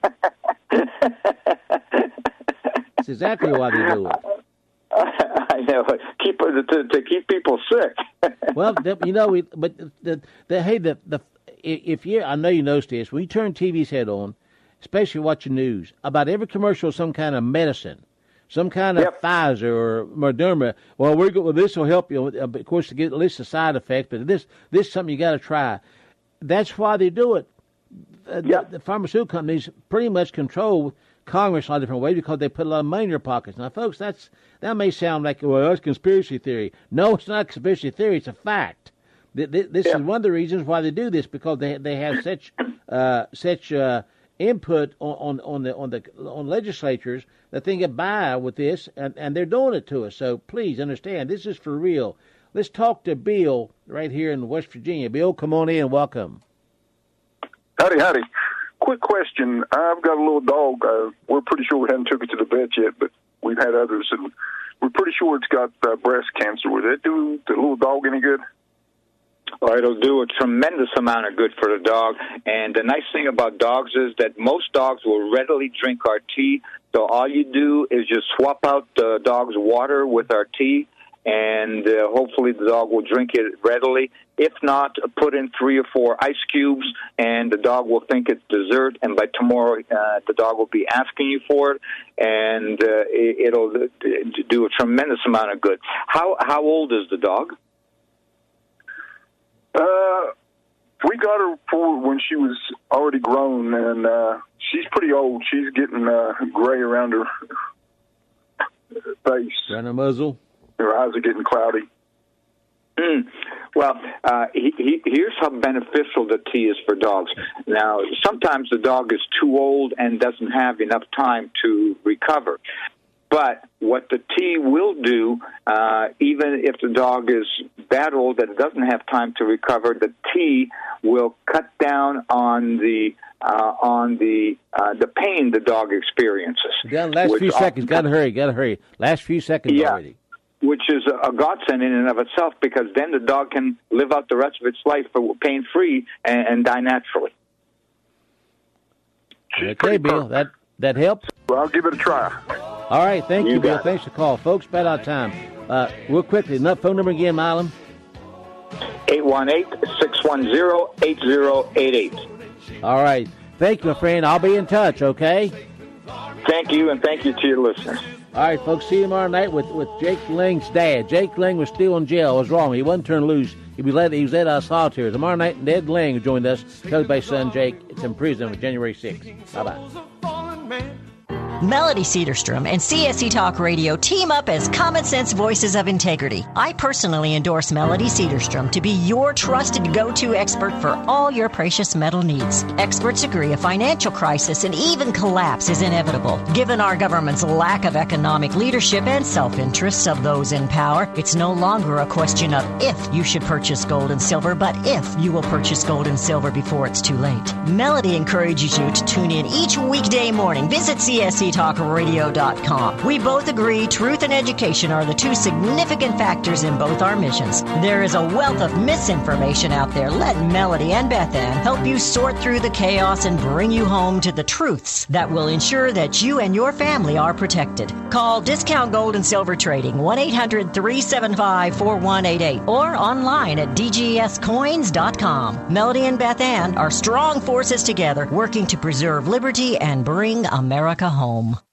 D: That's exactly why they do it.
E: I know. Keep to, to keep people sick.
D: Well, the, you know, we, but the, the hey, the the if you, I know you noticed this. When you turn T V's head on, especially watching news, about every commercial, some kind of medicine. Some kind of yep. Pfizer or Moderna. Well, we're go- well, this will help you, of course, to get a list of side effects. But this, this is something you got to try. That's why they do it. Yep. The, the pharmaceutical companies pretty much control Congress in a different way because they put a lot of money in their pockets. Now, folks, that's that may sound like well, that's conspiracy theory. No, it's not a conspiracy theory. It's a fact. This yep. is one of the reasons why they do this because they they have such uh, such. Uh, input on, on, on the on the on legislatures that they get by with this, and, and they're doing it to us. So please understand, this is for real. Let's talk to Bill right here in West Virginia. Bill, come on in. Welcome.
M: Howdy, howdy. Quick question. I've got a little dog. Uh, we're pretty sure we haven't took it to the vet yet, but we've had others, and we're pretty sure it's got uh, breast cancer. Would that do the little dog any good?
E: Well, it'll do a tremendous amount of good for the dog. And the nice thing about dogs is that most dogs will readily drink our tea. So all you do is just swap out the dog's water with our tea, and uh, hopefully the dog will drink it readily. If not, put in three or four ice cubes, and the dog will think it's dessert, and by tomorrow uh, the dog will be asking you for it, and uh, it, it'll do a tremendous amount of good. How, how old is the dog?
M: Uh, we got her for when she was already grown, and uh, she's pretty old. She's getting uh, gray around her face.
D: Around her muzzle?
M: Her eyes are getting cloudy.
E: Mm. Well, uh, he, he, here's how beneficial the tea is for dogs. Now, sometimes the dog is too old and doesn't have enough time to recover. But what the tea will do, uh, even if the dog is that old that it doesn't have time to recover, the tea will cut down on the uh, on the uh, the pain the dog experiences.
D: Got last few seconds. Got to hurry. Got to hurry. Last few seconds
E: yeah,
D: already.
E: Which is a godsend in and of itself because then the dog can live out the rest of its life pain free and, and die naturally.
D: Okay, Bill. That that helps.
M: Well, I'll give it a try.
D: All right, thank you,
E: you
D: Bill. Thanks for the call. Folks, about out of time. Uh, real quickly, enough phone number again, Milam?
E: eight one eight, six one zero, eight zero eight eight.
D: All right. Thank you, my friend. I'll be in touch, okay?
E: Thank you, and thank you to your listeners.
D: All right, folks, see you tomorrow night with, with Jake Lang's dad. Jake Lang was still in jail. I was wrong. He wasn't turned loose. He was let, he was let out of solitary. Tomorrow night, Ned Lang joined us, coached by son Jake. It's in prison on January sixth. Bye-bye.
N: Melody Cedarstrom and C S C Talk Radio team up as common sense voices of integrity. I personally endorse Melody Cedarstrom to be your trusted go-to expert for all your precious metal needs. Experts agree a financial crisis and even collapse is inevitable. Given our government's lack of economic leadership and self-interests of those in power, it's no longer a question of if you should purchase gold and silver, but if you will purchase gold and silver before it's too late. Melody encourages you to tune in each weekday morning. Visit C S C talk radio dot com. We both agree truth and education are the two significant factors in both our missions. There is a wealth of misinformation out there. Let Melody and Beth Ann help you sort through the chaos and bring you home to the truths that will ensure that you and your family are protected. Call Discount Gold and Silver Trading one eight hundred, three seven five, four one eight eight or online at d g s coins dot com. Melody and Beth Ann are strong forces together working to preserve liberty and bring America home.